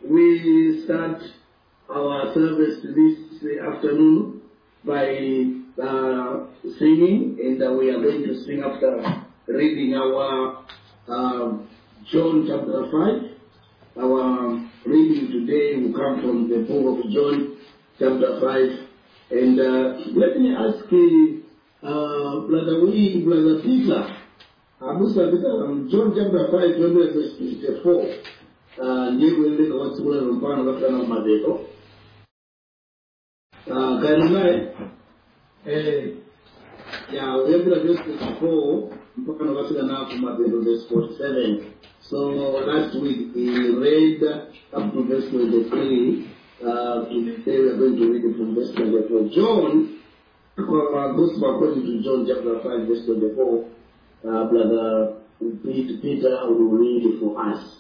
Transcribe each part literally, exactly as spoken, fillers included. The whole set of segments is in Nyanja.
we start our service this afternoon by uh, singing, and uh, we are going to sing after reading our uh, John chapter five. Our reading today will come from the book of John chapter five. And uh, let me ask uh, Brother Wee, Brother Peter, uh, John chapter five, verse fifty-four. Ndiye kueleka watu kule mpano katika na madeko. Ah, kainae eh ya webra verse fifty-four mpaka katika na madeko verse forty-seven. So last week we read up to verse twenty-three. Uh, today we are going to read it from verse twenty-four. John, uh, Gospel according to John chapter five, verse twenty-four. Uh, Brother Peter will read it for us.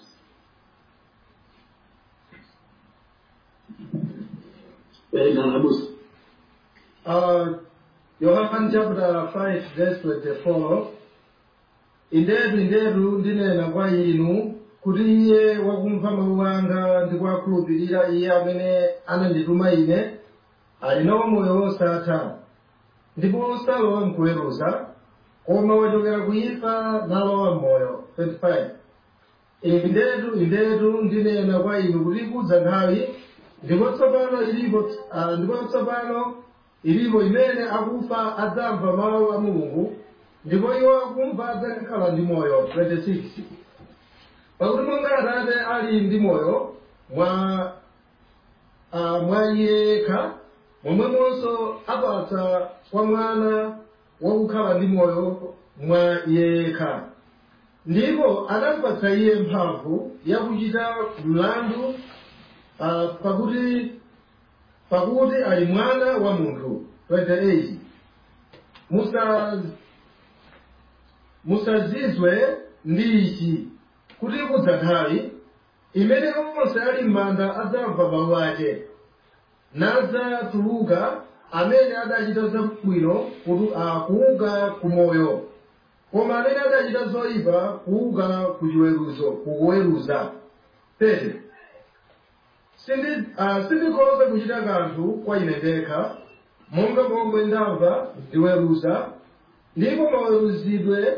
Uh, Yohana chapter five, verse twenty-four. Indedu indedu ndinena kwa inu kuti iye wakumva mawu anga ndi kuwakhulupirira iye amene anandituma ine ali nawo moyo wosatha ndipo salowa mkuweruza koma wachokera kuimfa nalowa m'moyo. twenty-five. Indedu indedu ndinena kwa inu kuti ikudza nthawi ndipo tsopano ilipo ndipo tsopano ilipo imene akufa adzamva mawu a Mulungu ndipo iwo akumva adzakhala ndi moyo. twenty-six. Pakuti monga Atate ali ndi moyo mwa uh, mwa iye yekha, momwemonso apatsa kwa mwana wakukhala ndi moyo mwa iye yekha. Ndipo anampatsa iye mphamvu yakuchita mlandu uh, pakuti pakuti ali mwana wa munthu. twenty-eight. Musa musazizwe ndi ichi kuti ikudza nthawi imene onse ali m'manda adzamva mawu ake nadzatuluka amene adachita zabwino kuuka ku moyo, koma amene adachita zoyipa kuuka ku chiweruzo kuweruza. thirty. Sindikhoza kuchita kanthu kwa ine ndekha, monga momwe ndamva ndiweruza, ndipo maweruzidwe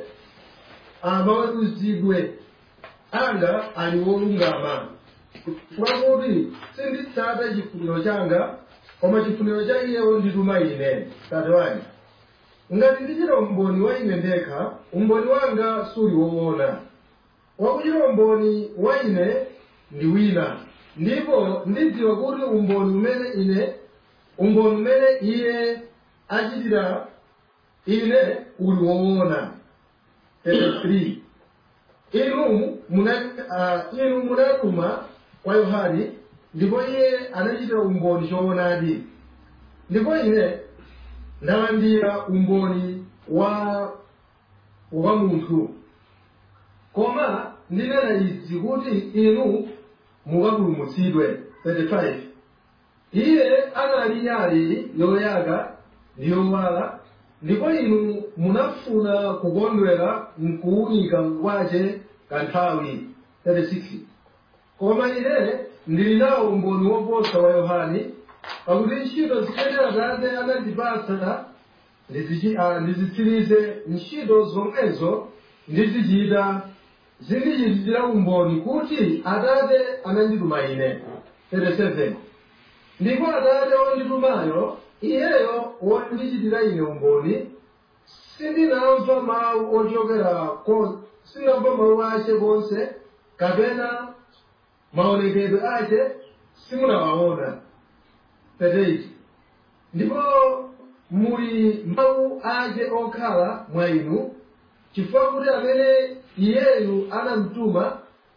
maweruzidwe anga ali wolungama, pakuti sinditsata chifuniro changa koma chifuniro cha iye wondituma ine. thirty-one. Ngati ndichita umboni wa ine ndekha, umboni wanga suli woona. Wakuchita umboni wa ine ndi wina, ndipo ndidziwa kuti umboni umene ine umboni umene iye achitira ine uli woona. thirty-three. Inu munatuma kwa Yohane, ndipo iye anachitira umboni choonadi, ndipo ine ndalandira umboni wa wa munthu. Koma ndinena izi kuti inu mukapulumutsidwe. thirty-five. Iye anali nyali yoyaka ndi yowala, ndipo inu munafuna kukondwera mkuwunika kwace kanthawi. thirty-six. Koma ine ndili nawo umboni woposa wa Yohane, pakuti ntchito zimene Atate anandipatsa ndizitsirize ntchito zomwezo ndizichita, zindichitira umboni kuti Atate anandituma ine. thirty-seven. Ndipo Atate wonditumayo, iyeyo wondichitira ine umboni, sindinamva mawu ochokera ko sindinamva mawu ace konse, kapena maonekedwe ace simunawaona. thirty-eight. Ndipo muli mawu ace okhala mwa inu, chifukwa kuti amene iyeyu anamtuma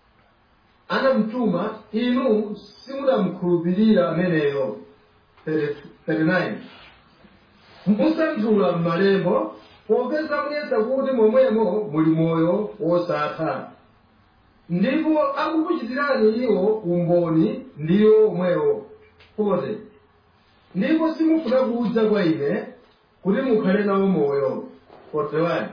anamtuma inu simunamkhulupirira ameneyo. thirty-nine. Musanthula m'malembo popeza muyesa kuti momwemo muli moyo wosatha, ndipo akukuchitirani iwo umboni ndiwo omwewo. forty. Ndipo simufuna kudza kwa ine kuti mukhale nawo moyo. forty-one.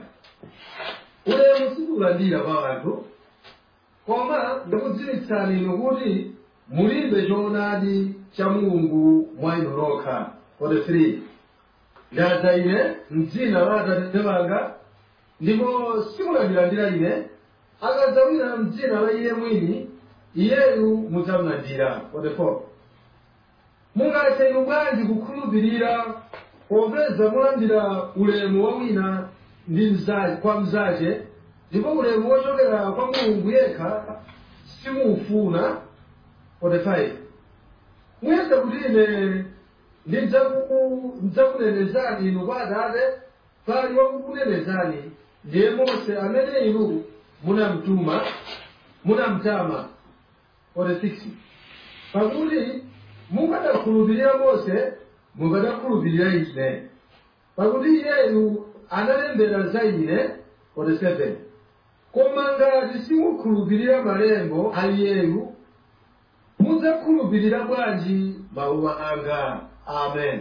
Ulemu sikulandira kwa anthu, koma ndikudziwitsani inu kuti mulimbe choonadi cha Mulungu mwa inu nokha. forty-three. Ndadza ine m'dzina la Atate wanga ndipo simulandilandira ine, akadza wina m'dzina la iye mwini iyeyu mudzamulandira. forty-four. Mungathe inu bwanji kukhulupirira popeza mulandira ulemu wa wina ndi mzazi kwa mzache, ndipo ulemu wochokera kwa Mulungu yekha simuufuna. forty-five. Muyesa kuti ine ndidzakunenezani inu kwa Atate, pali wakukunenezani ndiye Mose amene inu munamtuma munamtama. forty-six. Pakuti mukadakhulupirira Mose mukadakhulupirira ine, pakuti iyeyu analembera za ine. forty-seven. Koma ngati simukhulupirira malembo a iyeyu, mudzakhulupirira bwanji mawu anga? Amen.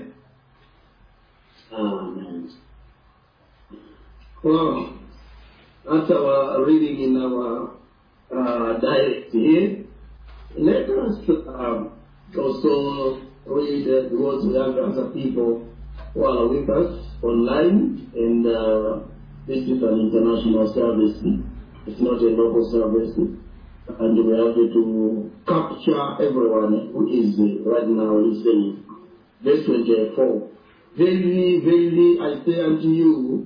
Amen. Well, that's our reading in our uh, dialect here. Let us uh, also read uh, because we have other people who are with us online, and uh, this is an international service. It's not a local service, and we have to capture everyone who is uh, right now listening. Verse twenty-four. Verily, verily, I say unto you,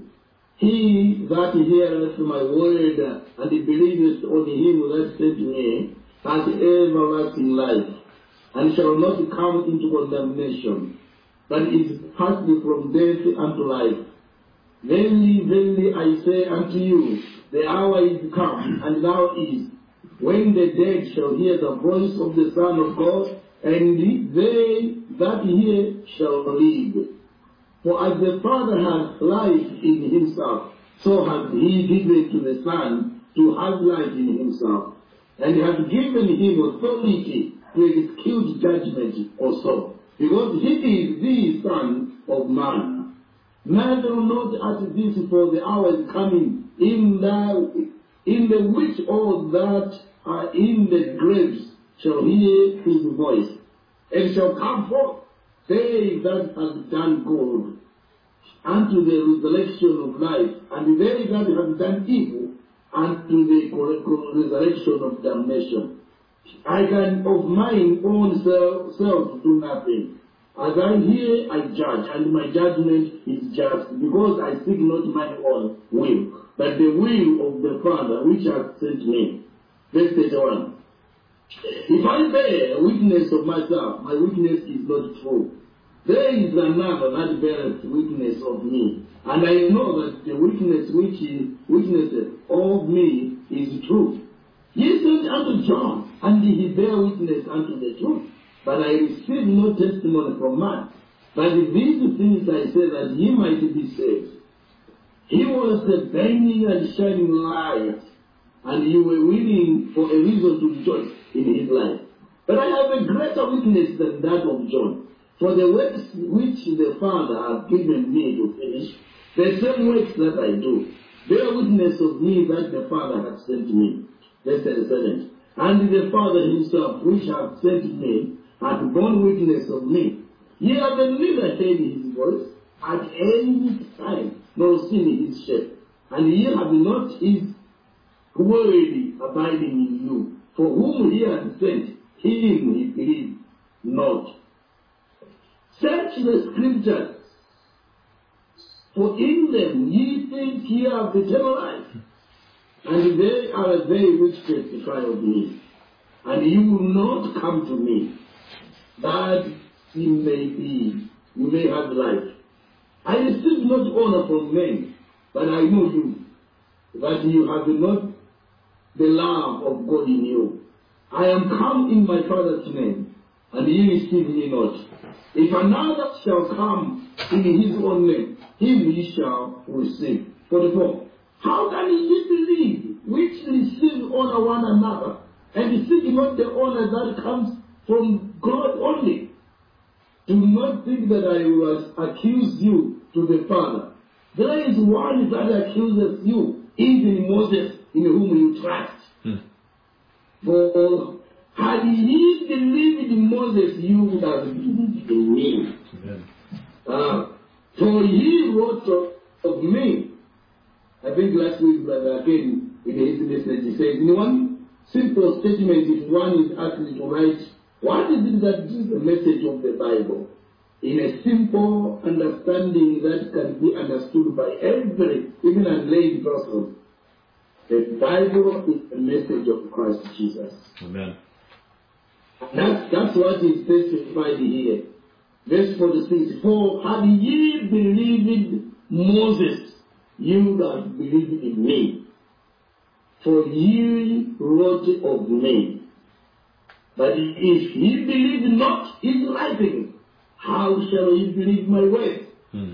he that heareth my word and believeth on him that sent me has everlasting life, and shall not come into condemnation, but is passed from death unto life. Verily, verily, I say unto you, the hour is come, and now is, when the dead shall hear the voice of the Son of God, and they that hear shall live. For as the Father has life in himself, so has he given to the Son to have life in himself, and has given him authority to execute judgment also, because he is the Son of Man. Neither not at this, for the hour is coming, in the, in the which all that are in the graves shall hear his voice, and shall come forth, they that have done good, unto the resurrection of life, and they that have done evil, unto the resurrection of damnation. I can of mine own self, self do nothing. As I hear, I judge, and my judgment is just, because I seek not my own will, but the will of the Father which hath sent me. Verse thirty-one. If I bear witness of myself, my witness is not true. There is another that beareth witness of me, and I know that the witness which he witnesseth of me is true. Ye sent unto John, and he bare witness unto the truth. But I received no testimony from man. But these things I say that he might be saved. He was the burning and shining light, and you were willing for a reason to rejoice in his life. But I have a greater witness than that of John. For the works which the Father hath given me to finish, the same works that I do, bear witness of me that the Father hath sent me. Verse thirty-seven. And the Father himself, which hath sent me, hath borne witness of me. Ye have neither heard his voice at any time, nor seen his shape. And ye have not his word abiding in you. For whom he hath sent, him he believed not. Search the scriptures, for in them ye think ye have eternal life, and they are they which testify of me. And you will not come to me, that ye may be, you may have life. I receive not honor from men, but I know you, that you have not the love of God in you. I am come in my Father's name, and ye receive me not. If another shall come in his own name, him ye shall receive. forty-four. How can ye believe which receive honor one another, and seek not the honor that comes from God only? Do not think that I will accuse you to the Father. There is one that accuses you, even Moses, in whom you trust. Hmm. For, had ye believed in Moses, you would have believed in me. Amen. Uh, for he wrote of, of me. I think last week, brother, again, in his message, he said, in one simple statement, if one is asked to write, what is it that is the message of the Bible? In a simple understanding that can be understood by every, even a lay person. The Bible is the message of Christ Jesus. Amen. That's, that's what is specified here. Verse forty-six, for had ye believed Moses, you would have believed in me. For ye wrote of me. But if ye believe not his writing, how shall ye believe my word? Hmm.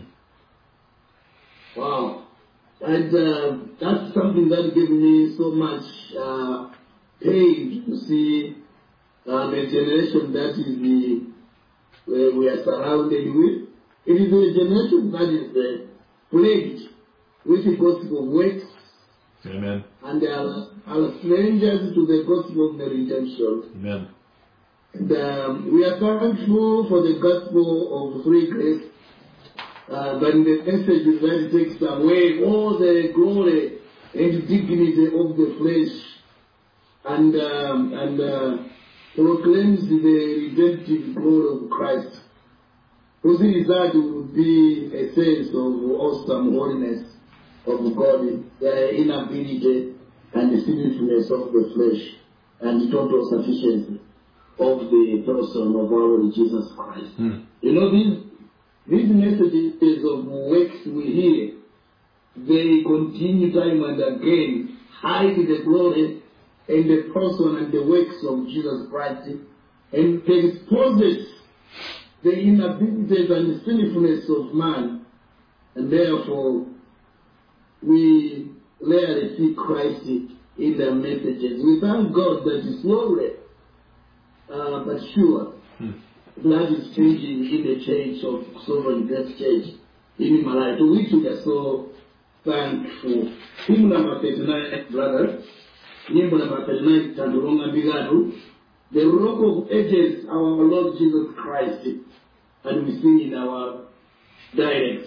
Wow. And uh, that's something that gave me so much uh, pain to see uh, the generation that is the uh, we are surrounded with. It is a generation that is uh, plagued with the gospel of works. Amen. And they are, are strangers to the gospel of the redemption. Amen. And um, we are thankful for the gospel of free grace. Uh, but in the message that takes away all the glory and dignity of the flesh and, um, and uh, proclaims the redemptive glory of Christ. Whose result will be a sense of awesome holiness of God, the inability and the sinfulness of the flesh, and the total sufficiency of the person of our Lord Jesus Christ. Hmm. You know, these, these messages of works we hear, they continue time and again, hide the glory and the person and the works of Jesus Christ, and they exposes the inabilities and the sinfulness of man, and therefore we rarely see Christ in their messages. We thank God that is slowly, uh, but sure, Hmm. that is changing in the church of Sovereign Grace Church in Malaya, to which we are so thankful. Hymn number thirty-nine, brother. Hymn number thirty-nine, Tandurunga Bigadu. The Rock of Ages, our Lord Jesus Christ. And we sing in our dialect.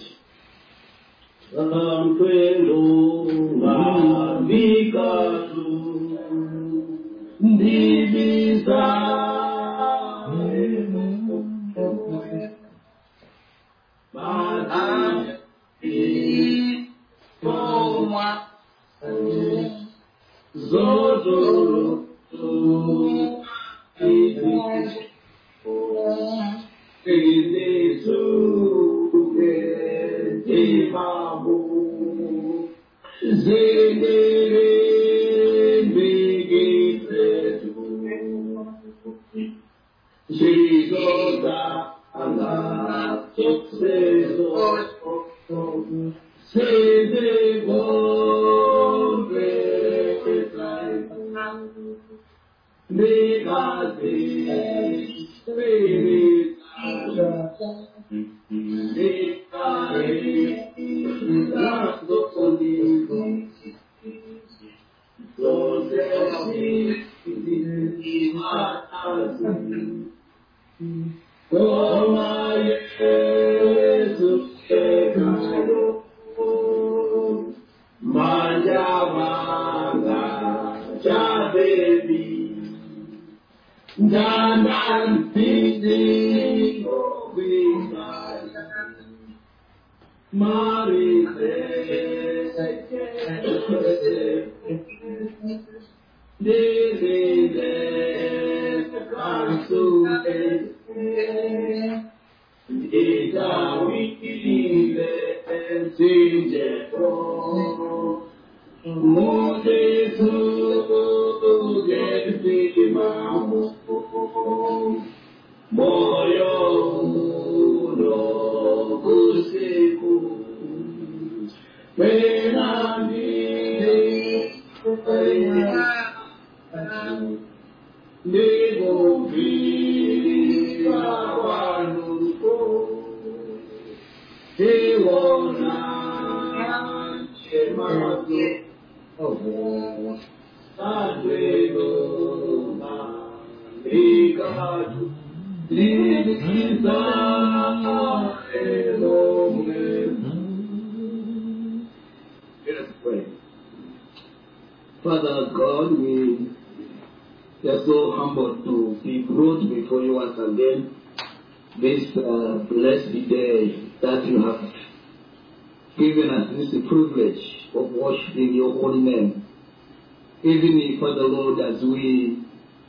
Let us pray. Father God, we are so humbled to be brought before you once again this uh, blessed day that you have given us this privilege of worshiping your holy name. Even if, Father Lord, as we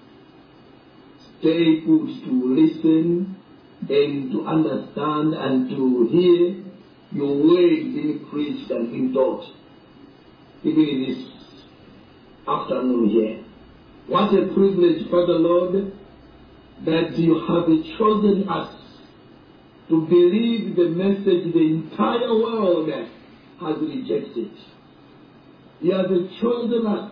stay put to listen and to understand and to hear your word being preached and being taught, even in this afternoon here. What a privilege, Father Lord, that you have chosen us to believe the message the entire world has rejected. You have chosen us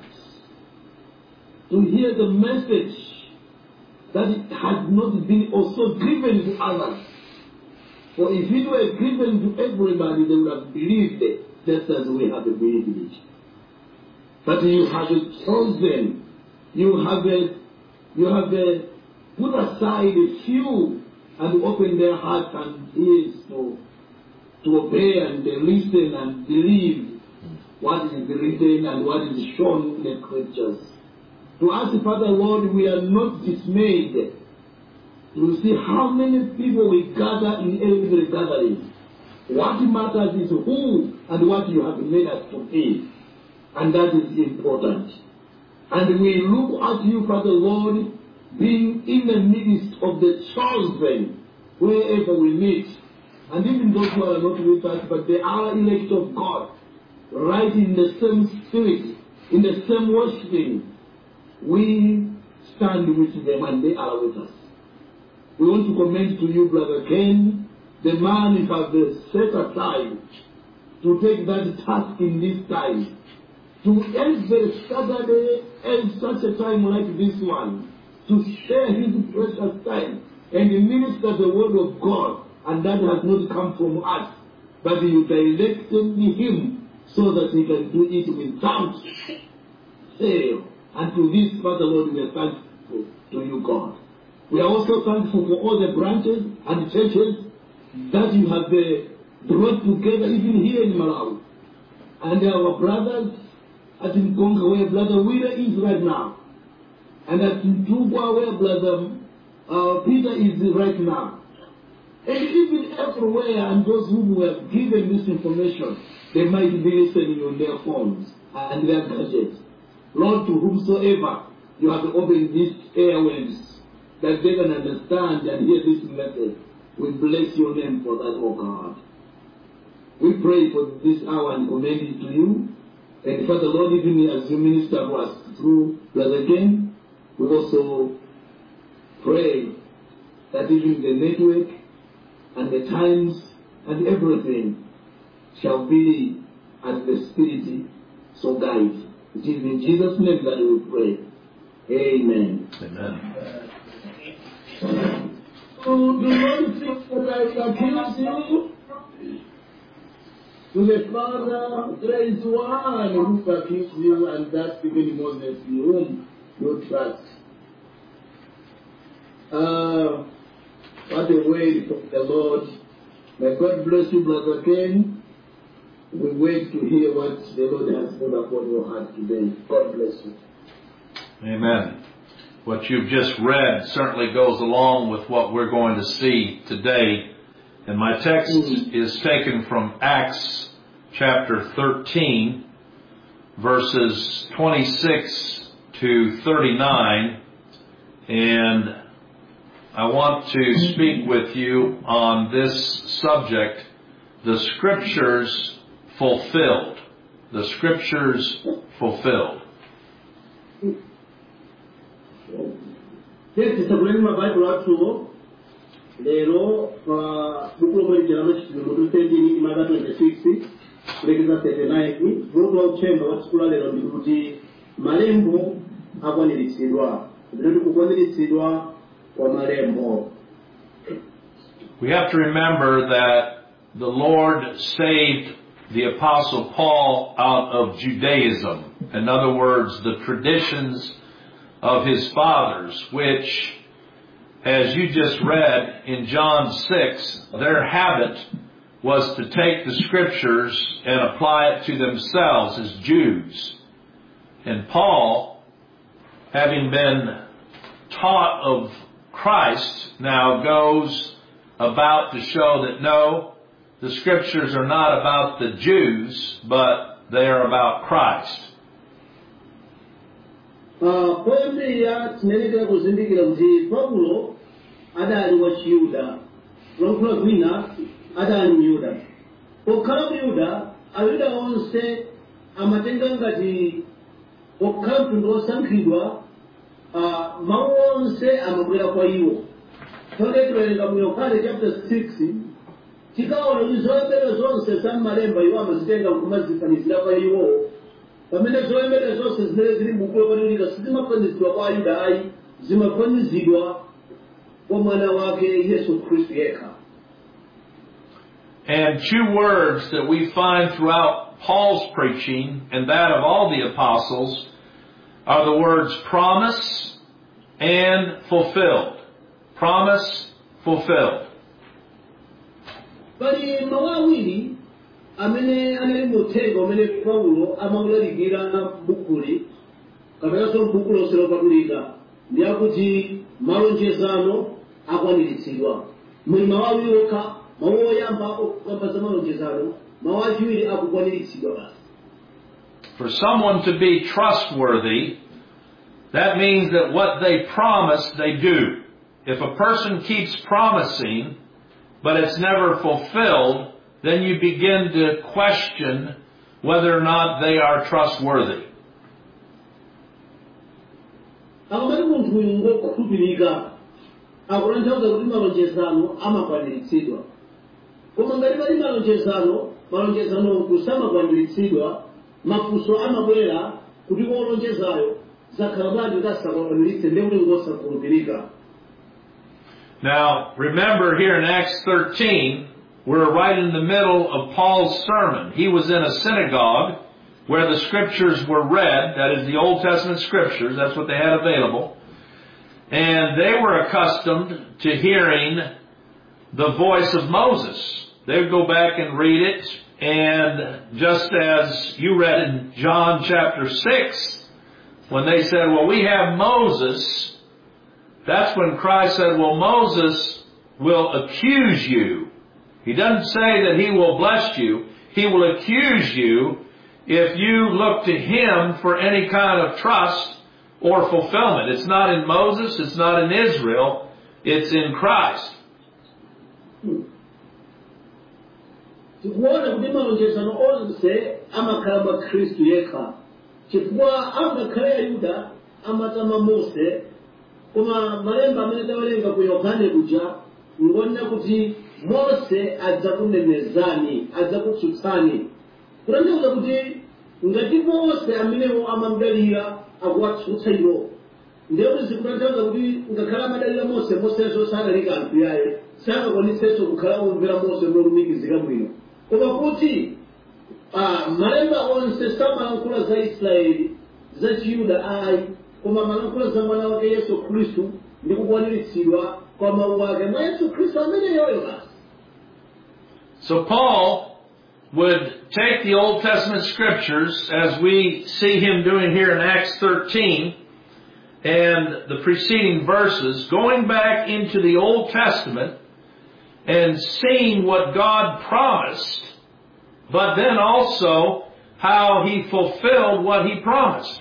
to hear the message that it has not been also given to others. For if it were given to everybody, they would have believed it, just as we have believed it. But you have chosen, you have a, you have a, put aside a few and open their hearts and ears to, to obey and listen and believe what is written and what is shown in the scriptures. To us, Father Lord, we are not dismayed to see how many people we gather in every gathering. What matters is who and what you have made us to be. And that is important. And we look at you, Father Lord, being in the midst of the chosen, wherever we meet. And even those who are not with us, but they are elect of God, right in the same spirit, in the same worshiping, we stand with them and they are with us. We want to commend to you, Brother Ken, the man you have set aside to take that task in this time. To every Saturday and such a time like this one, to share his precious time and minister the word of God, and that has not come from us, but you directed him so that he can do it without fail. And to this, Father Lord, we are thankful to you, God. We are also thankful for all the branches and churches that you have uh, brought together, even here in Malawi. And our brothers at Nkonga, where Brother Wheeler is right now, and at Ntugwa, where Brother uh, Peter is right now, and even everywhere, and those who have given this information, they might be listening on their phones and their gadgets. Lord, to whomsoever you have opened these airwaves, that they can understand and hear this message, we bless your name for that, oh God. We pray for this hour and commend it to you. And Father Lord, even as you minister to us through Brother Ken, we also pray that even the network and the times and everything shall be as the Spirit so guide. It is in Jesus' name that we pray. Amen. Amen. So do not think that I accuse you. To the Father, there is one who forgives you, and that's even Moses, in whom you trust. Uh, what a word from the Lord. May God bless you, Brother Ken. We wait to hear what the Lord has put upon your heart today. God bless you. Amen. What you've just read certainly goes along with what we're going to see today. And my text mm-hmm. is taken from Acts chapter thirteen, verses twenty-six to thirty-nine. And I want to speak with you on this subject, the Scriptures fulfilled. The Scriptures fulfilled. Yes, it's a very much Bible to Lero, Bukulo German, Bukulo Teddy, Mother twenty-six, Regular thirty-nine, Bukulo Chamber, what's called on the Buji, Malembo, Abani Sidwa, the Bukoni Sidwa, or Malembo. We have to remember that the Lord saved the Apostle Paul out of Judaism. In other words, the traditions of his fathers, which as you just read in John six, their habit was to take the Scriptures and apply it to themselves as Jews. And Paul, having been taught of Christ, now goes about to show that no, the Scriptures are not about the Jews, but they are about Christ. Poyambirira tinenekera kuzindikira kuti Paulo adali wa Chiyuda, kulankhula kwina adali Myuda. Pokhala Myuda, Ayuda onse amatenga ngati pokhala mtundu wosankhidwa, mawu onse amabwera kwa iwo. Tsono tiwerenga mu Yohane chapter six, tikaona kuti zoyambirira zonse za m'malemba iwo amazitenga kumazifanizira kwa iwo. Pamene zoyambirira zonse zimene zili m'buku lopatulika sizimafanizidwa kwa Ayuda ayi, zimafanizidwa kwa mwana wake Yesu Khristu yekha. And two words that we find throughout Paul's preaching and that of all the apostles are the words promise and fulfilled. Promise, fulfilled. Pali mawu awiri amene anali muthenga amene Paulo amawulalikira bukuli kapenanso m'buku lonse lopatulika ndi akuti malonjezano akwaniritsidwa. Muli mawu awiri okha, mawu oyamba okamba za malonjezano, mawu achiwiri akukwaniritsidwa basi. For someone to be trustworthy, that means that what they promise, they do. If a person keeps promising, but it's never fulfilled, then you begin to question whether or not they are trustworthy. Akamati munthu uyu ngokhulupirika, akutanthauza kuti malonjezano amakwaniritsidwa. Koma ngati pali malonjezano, malonjezano kusamakwaniritsidwa, mafunso amabwera kuti wolonjezayo zakhala bwanji kasakwaniritse ndi kuti ngosakhulupirika. Now, remember here in Acts thirteen, we're right in the middle of Paul's sermon. He was in a synagogue where the Scriptures were read, that is the Old Testament Scriptures, that's what they had available. And they were accustomed to hearing the voice of Moses. They would go back and read it, and just as you read in John chapter six, when they said, well, we have Moses, that's when Christ said, well, Moses will accuse you. He doesn't say that he will bless you. He will accuse you if you look to him for any kind of trust or fulfillment. It's not in Moses, it's not in Israel, it's in Christ. Tikuona kuti malonjezano onse amakhala mwa Khristu yekha. Chifukwa angakhale Ayuda amatama Mose, koma malemba amene tawerenga ku Yohane kuja ngonna kuti Mose adzakunenezani, adzakutsutsani. Kutanthauza kuti ngati Mose amenewo amamdalira akuwatsutsa iwo. Ndiye kuti zikutanthauza kuti ngakhala amadalira Mose, Moseso sadalika anthu yaye, sangakwanitsenso kukhala omvera Mose molumikizika bwino. Koma kuti malemba onse samalankhula za Israeli, za Chiyuda ayi, koma malankhula za mwana wake Yesu Khristu ndi kukwaniritsidwa kwa mawu ake mwa Yesu Khristu ameneyoyo basi. So Paul would take the Old Testament Scriptures, as we see him doing here in Acts thirteen, and the preceding verses, going back into the Old Testament and seeing what God promised, but then also how he fulfilled what he promised.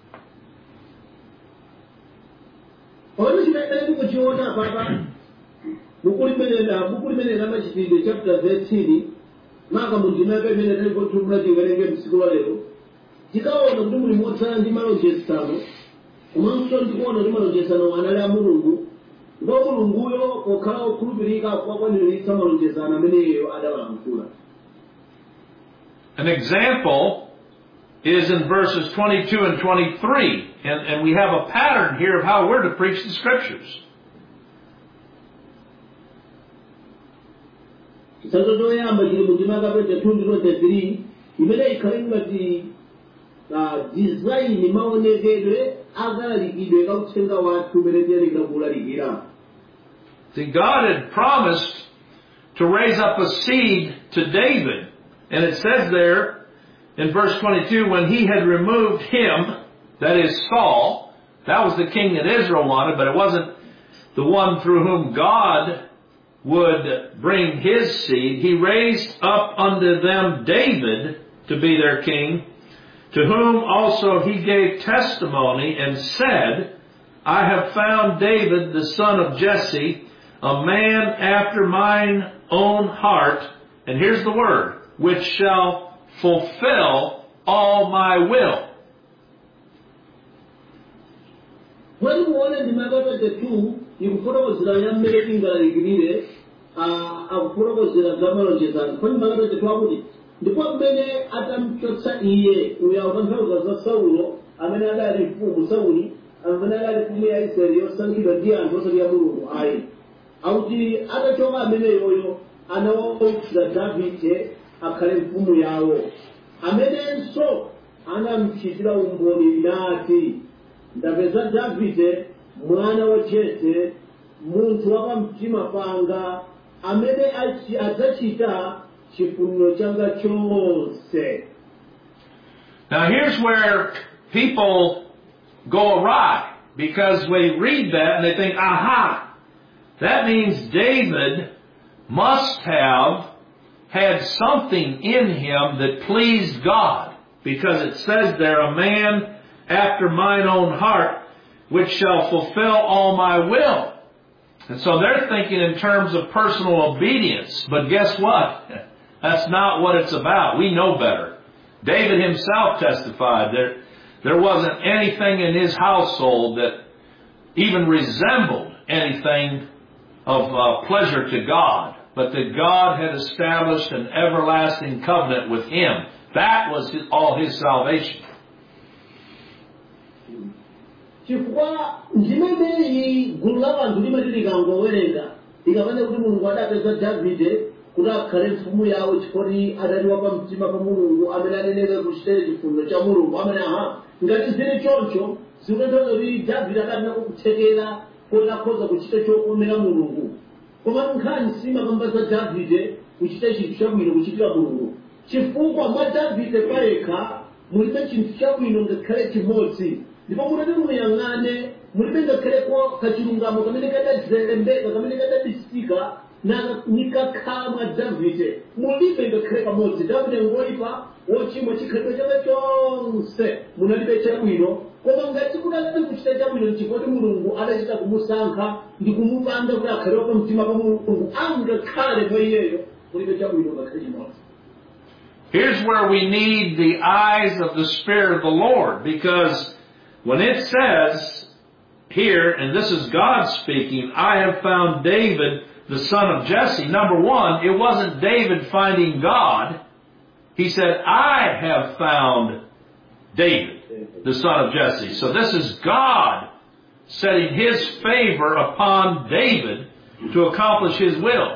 Chapter thirteen, maka mundimaka imene tali kothumula tiwerenge msiku wa lero. Tikaona kuti muli motsala ndi malonjezano, komanso ndikuona kuti malonjezano anali a Mulungu, ndipo Mulunguyo pokhala okhulupirika akukwaniritsa malonjezano ameneyo adawalankhula. An example is in verses twenty-two and twenty-three, and, and we have a pattern here of how we're to preach the Scriptures. Santo yamba chili mundimaka pete two twenty-three, imene ikhale ngati design maonekedwe akalalikidwe kauthenga wathu umene tiyenera kulalikira. See, God had promised to raise up a seed to David. And it says there in verse twenty-two, when he had removed him, that is Saul, that was the king that Israel wanted, but it wasn't the one through whom God would bring his seed. He raised up unto them David to be their king, to whom also he gave testimony and said, I have found David the son of Jesse, a man after mine own heart, and here's the word, which shall fulfill all my will. When we wanted to remember the two, you put us the young making the degree, a put us the government is on. When we wanted the property, the one many Adam Chotsa E, we are one of the Sauro, and when I had Fu Sauri, and when I had Fu, I said, you're sending the deer and was the Yamu. I out the other Joma Mene, and all the David, a Karen Fumuyao. A mene so, and I'm Chitra Umboni Nati. Ndapeza Davide mwana wa Jese muntu wakamtima panga amene adzachita chifuniro changa chonse. Now here's where people go awry, because they read that and they think, aha, that means David must have had something in him that pleased God, because it says there, a man after mine own heart, which shall fulfill all my will. And so they're thinking in terms of personal obedience. But guess what? That's not what it's about. We know better. David himself testified that there wasn't anything in his household that even resembled anything of uh, pleasure to God, but that God had established an everlasting covenant with him. That was his, all his salvation. Chifukwa njimene iyi gulu la vantu limene likangowerenga likapanda kuti Mulungu adapeza Davide kuti akhale mfumu yawo chifukwa adaliwa pa mtima pa Mulungu amene aneneka kuchita chifuniro cha Mulungu amene aha ngati zili choncho zikutanthauza kuti Davide akanena kuthekera kuti akhoza kuchita chokomera Mulungu. Koma nkhani simakamba za Davide kuchita chinthu chabwino kuchitira Mulungu, chifukwa mwa Davide payekha mulibe chinthu chabwino ngakhale chimodzi. Ndipo mutati muyang'ane mulibe ngakhaleko kachilungamo kamene kadadzembeka kamene kadabisika nikakhala mwa Davide, mulibe ngakhale kamodzi. Davide ngoyipa wochimwa chikhalidwe chake chonse munalibe chabwino, koma ngati kudali kuchita chabwino chifukwa kuti Mulungu adachita kumusankha ndi kumupanga kuti akhalewa pa mtima pa Mulungu, angakhale mwa iyeyo mulibe chabwino ngakhale chimodzi. Here's where we need the eyes of the Spirit of the Lord, because when it says here, and this is God speaking, I have found David, the son of Jesse. Number one, it wasn't David finding God. He said, I have found David, the son of Jesse. So this is God setting his favor upon David to accomplish his will.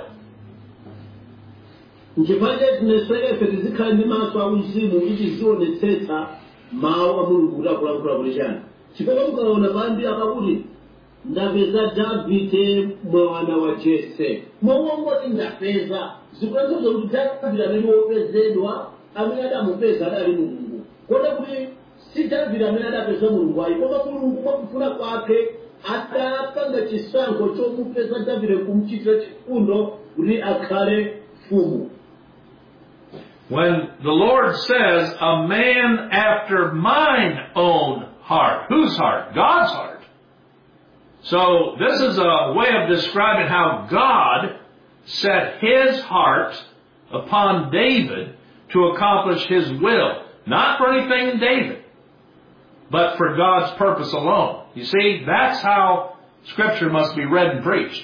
Mawu a Mulungu kulakulakula kulishana chifukwa mukaona pambi akakuti ndapeza Davide mwana wa Jese. Mawu angoti ndapeza zikutanthauza kuti Davide amene wopezedwa amene adamupeza adali Mulungu. Kota kuti si Davide amene adapeza Mulungu ayi, koma Mulungu mwakufuna kwake adapanga chisankho chomupeza Davide kumuchitira chifundo kuti akhale mfumu. When the Lord says, a man after mine own heart. Whose heart? God's heart. So this is a way of describing how God set his heart upon David to accomplish his will. Not for anything in David, but for God's purpose alone. You see, that's how Scripture must be read and preached.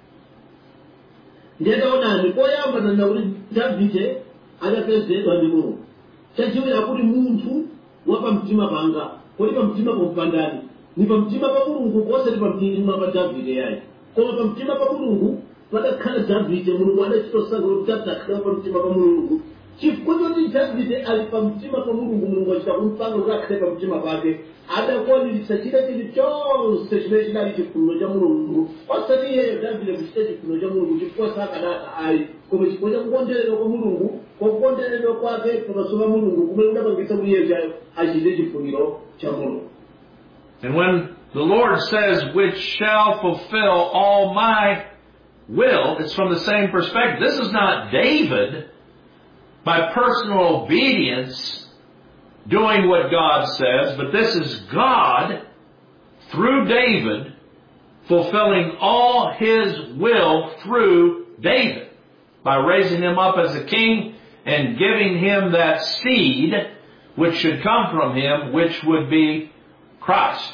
Adapezedwa ndi Mulungu. Chachiwiri akuti munthu wa pamtima panga, kodi pamtima popandani ni pamtima pa Mulungu kosati pamtima pa Davide yayi. Koma pamtima pa Mulungu padakhala Davide, Mulungu adachitosankha kuti adzakhala pamtima pa Mulungu chifukwa choti Davide ali pa mtima pa Mulungu, Mulungu achita kumpanga kuti akhale pa mtima pake, adakwaniritsa chita chinthu chonse chimene chinali chifuniro cha Mulungu. Osati iyeyo Davide kuchita chifuniro cha Mulungu chifukwa sakanaka ayi, koma chifukwa cha kukonderedwa kwa Mulungu, kukonderedwa kwake pamaso pa Mulungu kumene kudapangitsa kuti iyeyo achite chifuniro cha Mulungu. And when the Lord says, which shall fulfill all my will, it's from the same perspective. This is not David, by personal obedience, doing what God says, but this is God, through David, fulfilling all His will through David, by raising him up as a king and giving him that seed which should come from him, which would be Christ.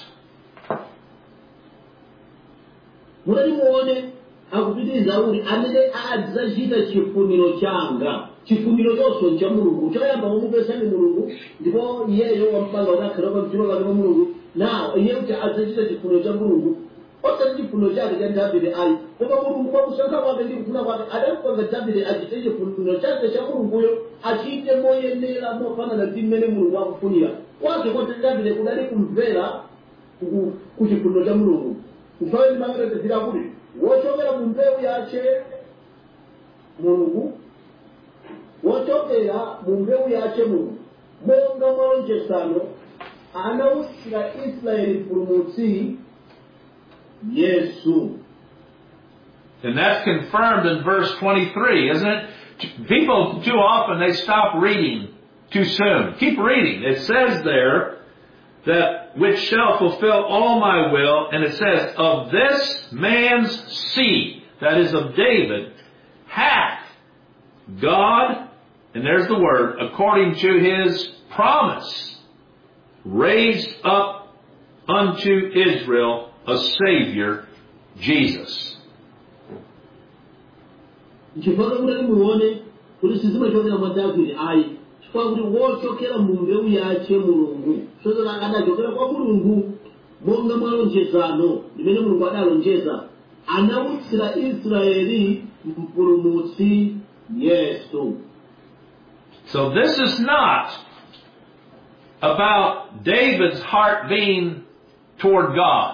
Mwali muone akupitiriza kuti amene adzachita chifuniro changa, chifuniro chonse cha Mulungu, chayamba wamupesa ni Mulungu, ndipo iyeyo wampanga unakhalapo mtima pake pa Mulungu, nawo iye kuti adzachita chifuniro cha Mulungu, osati chifuniro chake cha Davide ayi, koma Mulungu kwakusankha kwake ndi kufuna kwake adampanga Davide achite chifuniro chake cha Mulunguyo, achite moyenera mofanana ndi mmene Mulungu akufunira. Kwake kwa Davide kudali kumvera ku chifuniro cha Mulungu. Kufaweni mangere tezira kuti wochokera mu mbewu yache Mulungu, wochokera mu mbewu yache Mulungu, monga malonjezano anawusira Israeli mpulumutsi Yesu. And that's confirmed in verse twenty-three, isn't it? People too often, they stop reading too soon. Keep reading. It says there that which shall fulfill all my will, and it says, of this man's seed, that is of David, hath God, and there's the word, according to his promise, raised up unto Israel a Savior, Jesus. Chifukwa kuti muone kuti sizimachokera mwa Davide ayi, chifukwa kuti wochokera mu mbewu yache Mulungu, sozera adachokera kwa Mulungu monga malonjezano limene Mulungu adalonjeza, anawutsira Israeli mpulumutsi Yesu. So this is not about David's heart being toward God.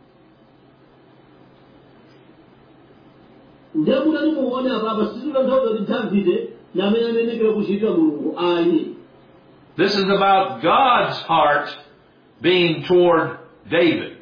This is about God's heart being toward David.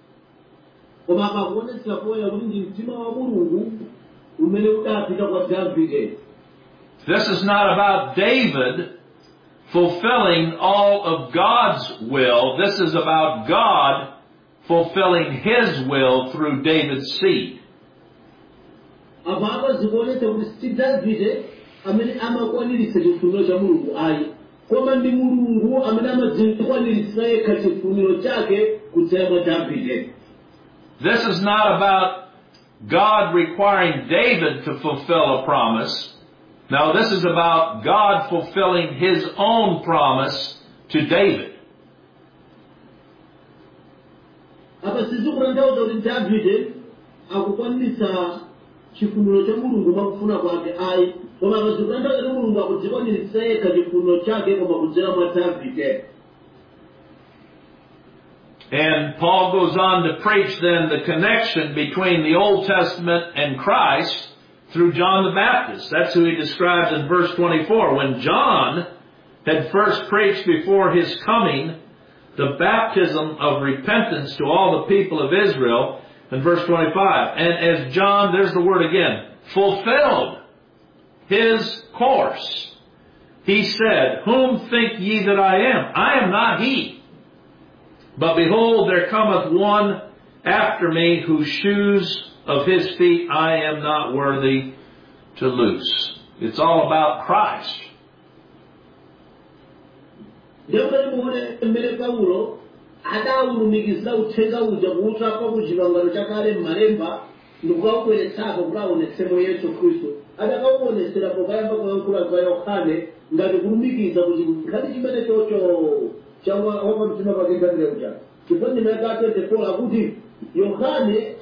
This is not about David fulfilling all of God's will. This is about God fulfilling His will through David's seed. Ababa zibonete kuti Davide amene amakwaniritsa chifuniro cha Mulungu ayi, koma ndi Mulungu amene amadzikwaniritsa yekha chifuniro chake kudzera mwa Davide. This is not about God requiring David to fulfill a promise. No, this is about God fulfilling His own promise to David. Apa sizikutanthauza kuti Davide akukwaniritsa chifuniro cha Mulungu mwakufuna kwake ayi, koma akazikutanthauza kuti Mulungu akudzikwaniritsa yekha chifuniro chake koma kudzera mwa Davide. And Paul goes on to preach then the connection between the Old Testament and Christ through John the Baptist. That's who he describes in verse twenty-four. When John had first preached before his coming the baptism of repentance to all the people of Israel, in verse twenty-five, and as John, there's the word again, fulfilled his course, he said, whom think ye that I am? I am not he. But behold, there cometh one after me, whose shoes of his feet I am not worthy to loose. It's all about Christ. Adawulumikisa uthenga uja kuutra kwa kuchipangano chakale m'malemba ndikukawubweretsako kuti aonetsemo Yesu Khristu. Adakawuonetsera pokayamba kuyankhula kwa Yohane ngati kulumikiza kuti nkhani chimene chocho wapamtima pake Davide uja. Chifukwa ndime ya twenty-four akuti Yohane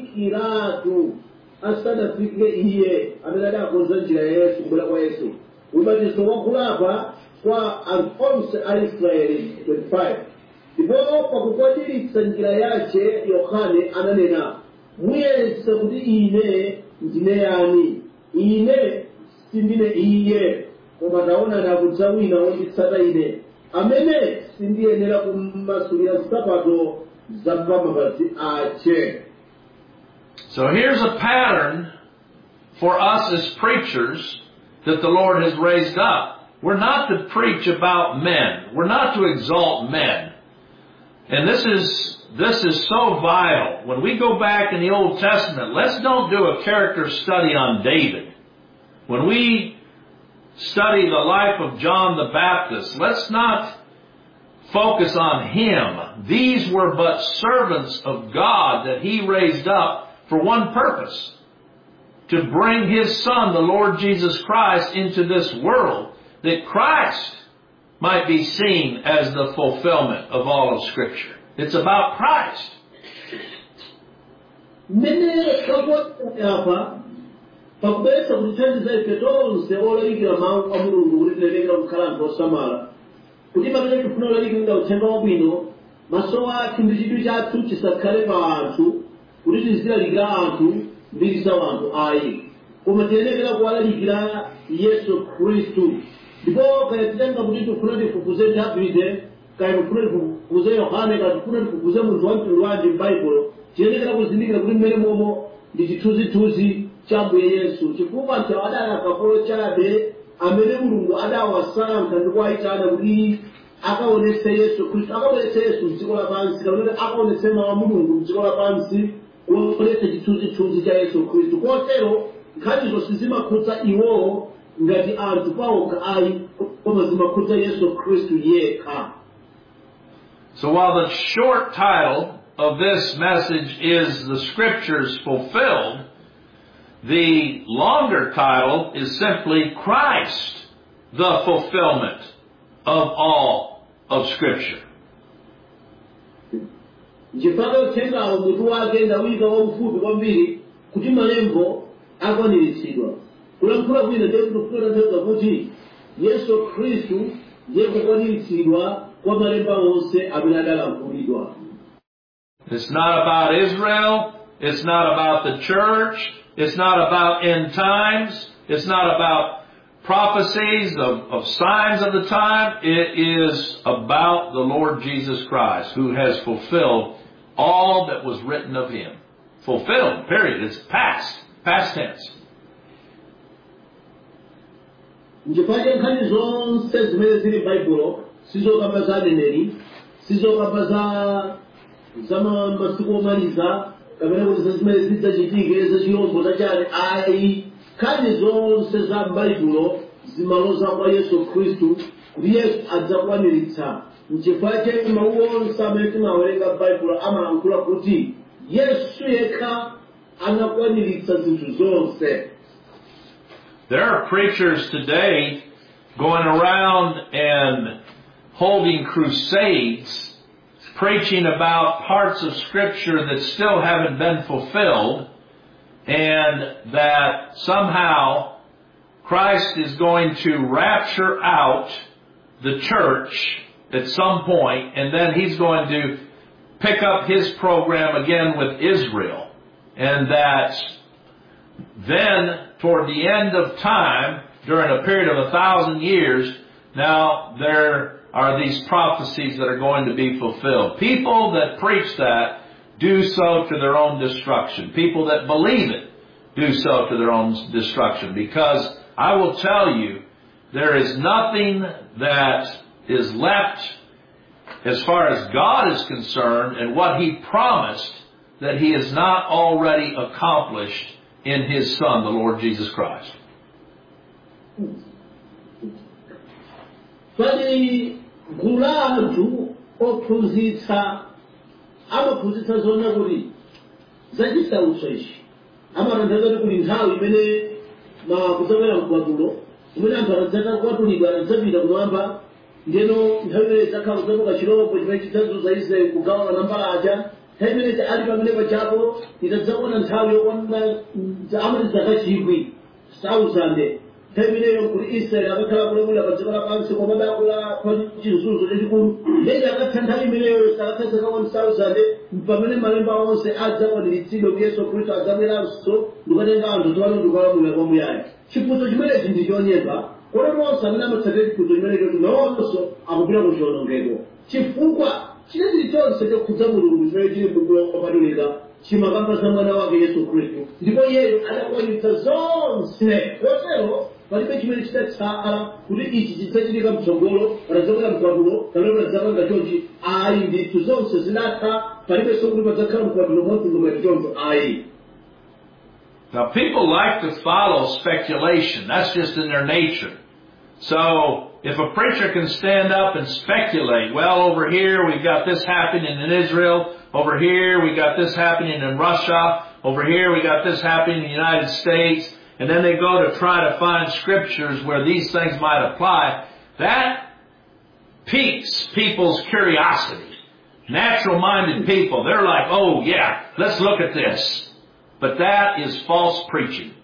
atalalikiratu asanafike iye amene adakonza njira ya Yesu kubwera kwa Yesu. ubatizo wakulapa kwa anthu onse a Israeli twenty-five. Ndipo pakukwaniritsa njira yace Yohane ananena, muyese kuti ine ndine yani, ine sindine iye, koma taona ndakudza wina wonditsata ine, amene sindiyenera kumasulira nsapato za pamapazi ace. So here's a pattern for us as preachers that the Lord has raised up. We're not to preach about men. We're not to exalt men. And this is this is so vital. When we go back in the Old Testament, let's don't do a character study on David. When we study the life of John the Baptist, let's not focus on him. These were but servants of God that he raised up for one purpose: to bring his Son, the Lord Jesus Christ, into this world, that Christ might be seen as the fulfillment of all of Scripture. It's about Christ. Mene apa pakubesa kutithandiza ife tonse olalikira mawu a Mulungu kuti tilerekera kukhala anthu osamala, kuti pamene tifuna olalikira uthenga wabwino, maso athu ndi chidwi chathu chisakhale pa anthu kuti tizilalikira anthu mbiri za anthu ayi, koma tiyenekera kuwalalikira Yesu Khristu. Ndipo kaya titenga kuti tifuna tifufuze Davide, kaya tifuna tifufuze Yohane, kaya tifuna tifufuze munthu wa mtundu wanji m'Baibulo, tiyenekera kuzindikira kuti mmene momwe ndi chithunzithunzi cha Ambuye Yesu, chifukwa anthu adali akapolo chabe amene Mulungu adawasankha ndi kuwayitana kuti akaonetse Yesu Khristu, akaonetse Yesu m'dziko lapansi, kapena akaonetse mawu a Mulungu m'dziko lapansi, kuonetse chithunzithunzi cha Yesu Khristu. Kotero nkhanizo sizimakhudza iwowo ngati anthu pawokha ayi, koma zimakhudza Yesu Khristu yekha. So while the short title of this message is The Scriptures Fulfilled, the longer title is simply Christ, the fulfillment of all of Scripture. Njifaka uthengawo mutu wake ndawika waufupi kwambiri kuti malembo akwaniritsidwa. Kulankhula bwino ndiye kufuna ntheza kuti Yesu Khristu ndiye kukwaniritsidwa kwa malemba onse amene adalankhulidwa. It's not about Israel. It's not about the church. It's not about end times. It's not about prophecies of, of signs of the time. It is about the Lord Jesus Christ, who has fulfilled all that was written of him. Fulfilled, period. It's past. Past tense. Njifake nkhani zonse zimene zili m'Baibulo sizokamba za aneneri, sizokamba za za masiku omaliza, kapena kuti zimene zidzachitike za chilombo chachale ayi. Nkhani zonse za m'Baibulo zimaloza kwa Yesu Khristu, kuti Yesu adzakwaniritsa. Njifake mawu onse amene timawerenga m'Baibulo amalankhula kuti Yesu yekha anakwaniritsa zinthu zonse. There are preachers today going around and holding crusades, preaching about parts of Scripture that still haven't been fulfilled, and that somehow Christ is going to rapture out the church at some point, and then he's going to pick up his program again with Israel, and that then toward the end of time, during a period of a thousand years, now there are these prophecies that are going to be fulfilled. People that preach that do so to their own destruction. People that believe it do so to their own destruction. Because I will tell you, there is nothing that is left as far as God is concerned and what he promised that he has not already accomplished in his Son, the Lord Jesus Christ. Pali gula anthu ophunzitsa amaphunzitsa zona kuti zachisautso ichi amatanthauza kuti kuli nthawi imene kudzabwera mkwatulo imene anthu adzatha kukwatulidwa adzapita kumwamba, ndiyeno nthawi imene idzakhala kudzamuka chilombo chimene chidzazuza Israeli kugawana nambala aja. Nthawi imene ali pamene pachapo itadzaona nthawi yokwana amati zaka chikwi thousand nthawi imeneyo kuti Israeli akakhala kulamulira pa dziko lapansi koma adakula pa chizunzo chachikulu ndege akatha nthawi imeneyo sakatha zaka one thousand pamene malemba onse adzakwaniritsidwe kuti Yesu Khristu adzabweranso ndikutenga anthu tiwano ndikulamulira kwamuyaya. Chiphunzitso chimenechi ndi chonyenga kodi nonse amene amatsatira chiphunzitso chimenecho nawonso akupita ku chiwonongeko chifukwa chilichonse chonse chokhudza Mulungu chimene chili m'buku lopatulika chimakamba za mwana wake Yesu Khristu ndipo iyeyo adakwanitsa zonse kotero palibe chimene chidatsala kuti ichi chidzachitika mtsogolo padzakhala mkwatulo kapena padzapanga chonchi ayi ndithu zonse zidatha palibenso kuti padzakhala mkwatulo mmodzi ngomati choncho ayi. Now people like to follow speculation. That's just in their nature. So if a preacher can stand up and speculate, well, over here we've got this happening in Israel, over here we got this happening in Russia, over here we got this happening in the United States, and then they go to try to find scriptures where these things might apply, that piques people's curiosity. Natural-minded people, they're like, oh yeah, let's look at this. But that is false preaching.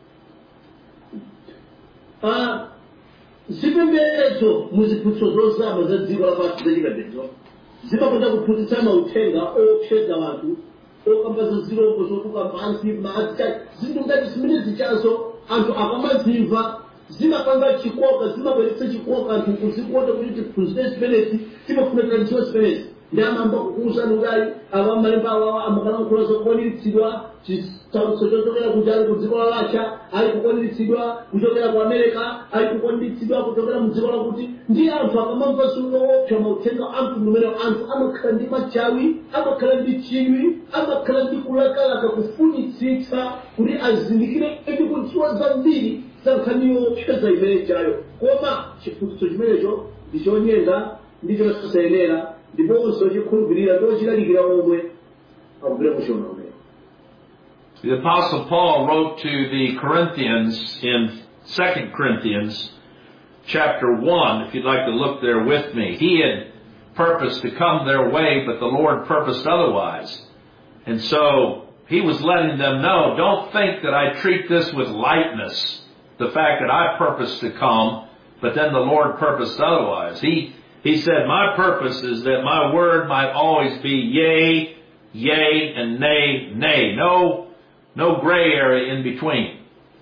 Uh, zipembedzo muziphunzitso zozama za dziko lapansi zachikadetso zimakonda kuphunzitsa mauthenga opseza wanthu okamba za zilombo zotuka pansi madzi zinthu ngati zimene zichazo anthu akamazimva zimapanga chikoka zimabweretsa chikoka anthu kuzikonda kuti tiphunzire zimenezi timafunikira ndiwo zimenezi ndi amamba kukuwuzani udali akamalemba awawa amakalankhula zokwaniritsidwa chitsanzo chochokera kuti ali ku dziko la Russia ali kukwaniritsidwa kuchokera ku America ali kukwaniritsidwa kuchokera mu dziko lakuti ndi anthu akamamva zoopsa mauthenga anthu mmene anthu amakhala ndi machawi amakhala ndi chidwi amakhala ndi kulakalaka kufunitsitsa kuti azindikire ndi kudziwa zambiri za nkhani yoopseza imene chayo koma chiphunzitso chimenecho ndi chonyenga ndi chosayenera ndiponso chikhulupirira tochilalikira omwe akupita kuchiwonongeko. The Apostle Paul wrote to the Corinthians in Second Corinthians chapter one, if you'd like to look there with me. He had purposed to come their way, but the Lord purposed otherwise. And so he was letting them know, don't think that I treat this with lightness, the fact that I purposed to come, but then the Lord purposed otherwise. He, he said, my purpose is that my word might always be yea, yea, and nay, nay. No No gray area in between.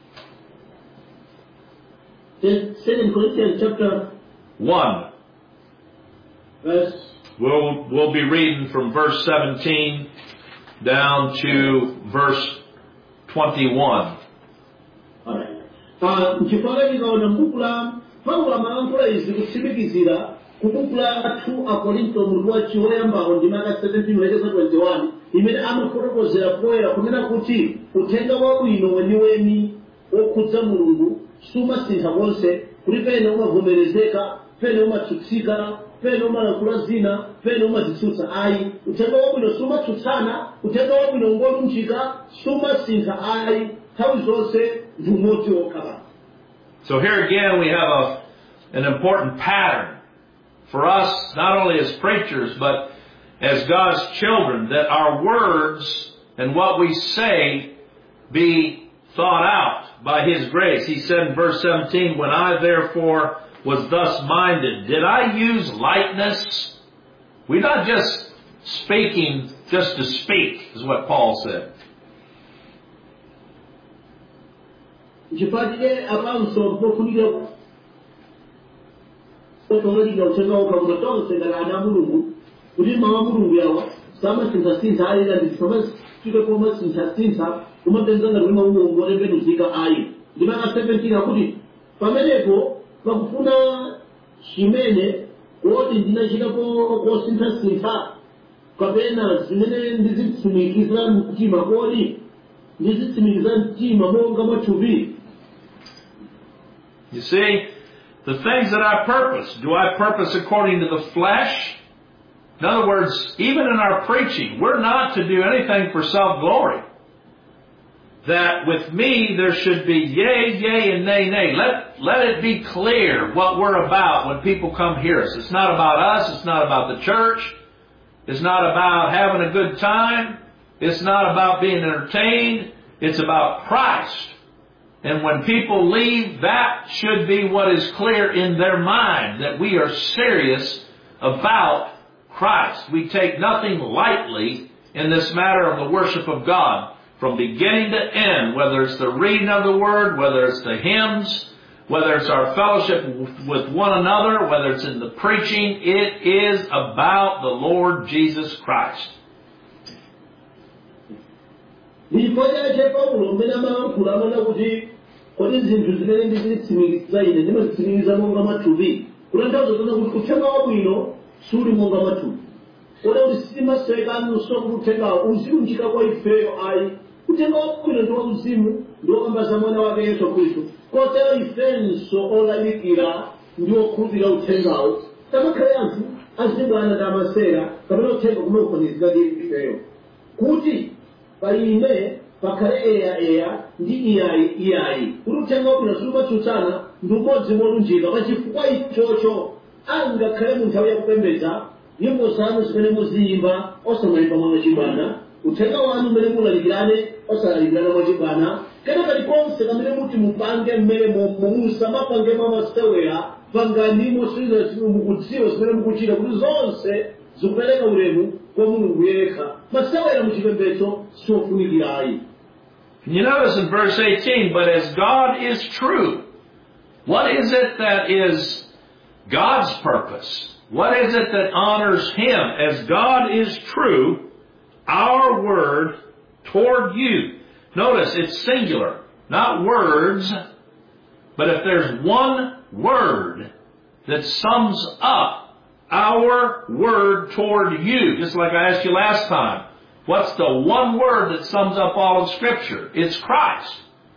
Second Corinthians chapter one. Verse. We'll, we'll be reading from verse seventeen down to verse twenty-one. Alright. Nchifukwa tikaona m'buku la Paulo amalankhula izi kutsimikizira ku buku la two Akorinto mutu wachiwoyambako ndi maka seventeen kulekeza twenty-one imene amafotokozera poyera kunena kuti uthenga wabwino weniweni wokhudza Mulungu sumasintha konse kuti pene umavomerezeka pene umatsutsika pene umalankhula zina pene umazitsutsa ayi uthenga wabwino sumatsutsana uthenga wabwino ngolunjika sumasintha ayi nthawi zonse ndi umodzi wokha. So here again we have a, an important pattern for us, not only as preachers, but as God's children, that our words and what we say be thought out by His grace. He said in verse seventeen, when I therefore was thus minded, did I use lightness? We're not just speaking just to speak, is what Paul said. Chipatile avanzo pofunira otolika uthenga ukabuda tonse ngala ana Mulungu kuti mawu a Mulungu yawa samasintha-sintha ayi kandi samasike pomasintha-sintha umapenza ngati mawu Mulungu otembenuzika ayi. Ndi maka seventeen akuti pamenepo pakufuna chimene kuti ndinachitapo kosintha-sintha kapena zimene ndizitsimikiza mtima kodi ndizitsimikiza mtima monga mathupi. You see, the things that I purpose, do I purpose according to the flesh? In other words, even in our preaching, we're not to do anything for self-glory. That with me there should be yea, yea, and nay, nay. Let, let it be clear what we're about when people come hear us. It's not about us. It's not about the church. It's not about having a good time. It's not about being entertained. It's about Christ And when people leave, that should be what is clear in their mind, that we are serious about Christ. We take nothing lightly in this matter of the worship of God, from beginning to end, whether it's the reading of the Word, whether it's the hymns, whether it's our fellowship with one another, whether it's in the preaching. It is about the Lord Jesus Christ. Ndipoja che Paulo mbena malankhula amana kuti kodi zinthu zimene ndizitsimikiza ine ndimazitsimikiza monga mathupi kutanthauza kuti kuti uthenga wabwino suli monga mathupi kodi kuti sitimasekanuso kuti uthengawo uziunjika kwa ifeyo ayi uthenga wabwino ndi wauzimu ndi wokamba mwana wake Yesu Khristu kotero ifenso olalikira ndi wokhulupirira uthengawo tamakhale anthu azibwana tamasera kapena uthenga kumene ufanizika ndi ifeyo kuti paine pakhale eya eya ndi iyayi iyayi kuti uthenga wabwino sulimatsutsana ndi umodzi molunjika pachifukwa ichocho angakhale mu nthawi yakupembedza nyimbo zanu zimene muziyimba osamayimba mwachibwana uthenga wanu mmene mulalikirane osalalikirana mwachibwana kena kalikonse kamene muti mupange mmene musamapange mwamasewera panganimo siliza mukudziwa zimene mukuchita kuti zonse zikupereka ulemu kwa Mulungu yekha masewera muchipembedzo sofunikirayi. You notice in verse eighteen, but as God is true, what is it that is God's purpose? What is it that honors Him? As God is true, our word toward you. Notice it's singular, not words, but if there's one word that sums up our word toward you, just like I asked you last time, what's the one word that sums up all of Scripture? It's Christ.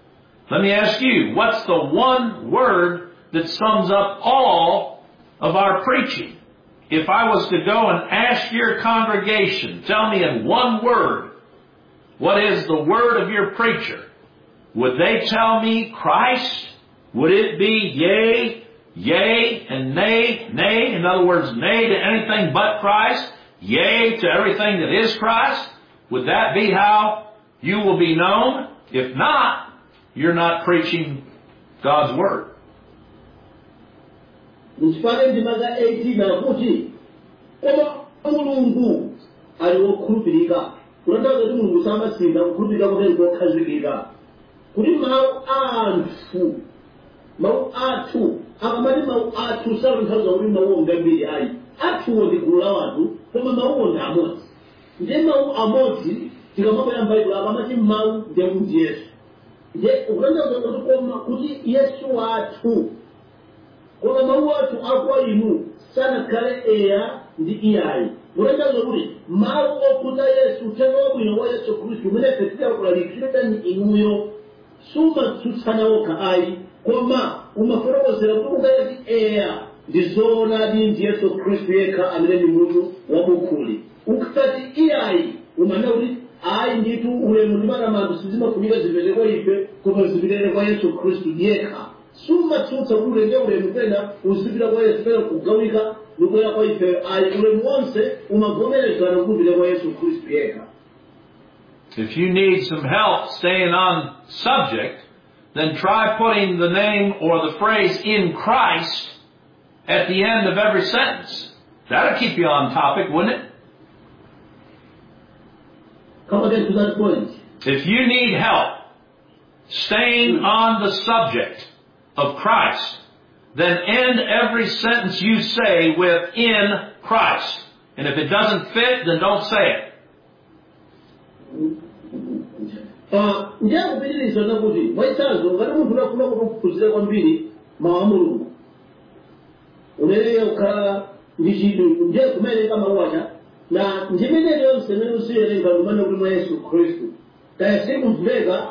Let me ask you, what's the one word that sums up all of our preaching? If I was to go and ask your congregation, tell me in one word, what is the word of your preacher? Would they tell me Christ? Would it be yea, yea, and nay, nay? In other words, nay to anything but Christ, yea to everything that is Christ? Would that be how you will be known? If not, you're not preaching God's word. Muchifane ndimaga eighteen akuti koma Mulungu ali wokhulupirika kutanthauza kuti Mulungu samasinda kukhulupirika kuti kokhazikika kuti mawu anthu mawu athu akamati mawu athu satanthauza kuti mawu ambiri ayi athuwo ndi gulu la wanthu koma mawuwo ndi amodzi ndiye mawu amodzi tikamabwera m'Baibulo akamati mawu ndi akuti Yesu ndiye kutanthauza kuti koma kuti Yesu wathu koma mawu athu akwa inu sanakhale eya ndi iyayi kutanthauza kuti mawu okhuza Yesu uthenga wabwino wa Yesu Khristu umene ife tikulalikira inuyo sumatsutsana wokha ayi koma umafotokozera kuti ukayati eya ndi zoonadi ndi Yesu Khristu yekha amene ndi munthu wabukhuli ukati iyayi umanena kuti ayi ndithu ulemu ndi matamando sizimafunika zipite kwa ife koma zipite kwa Yesu Khristu yekha sumatsutsa kuti ulenge ulemu pena uzipita kwa Yesu pena kugawika ndikuyera kwa ife ayi ulemu wonse umavomerezana kuti upite kwa Yesu Khristu yekha. If you need some help staying on subject, then try putting the name or the phrase in Christ at the end of every sentence. That'll keep you on topic, wouldn't it? Come again to that point. If you need help staying on the subject of Christ, then end every sentence you say with in Christ. And if it doesn't fit, then don't say it. Ndiye kupitiriza nakuti mwaisanzo ngati munthu unafuna kuphunzira kwambiri mawu a Mulungu unene ukhala ndi chidwi ndiye kumawerenga mawu aja na njimene yonse imene uziwerenga umene uli mwa Yesu Khristu kaya sikumveka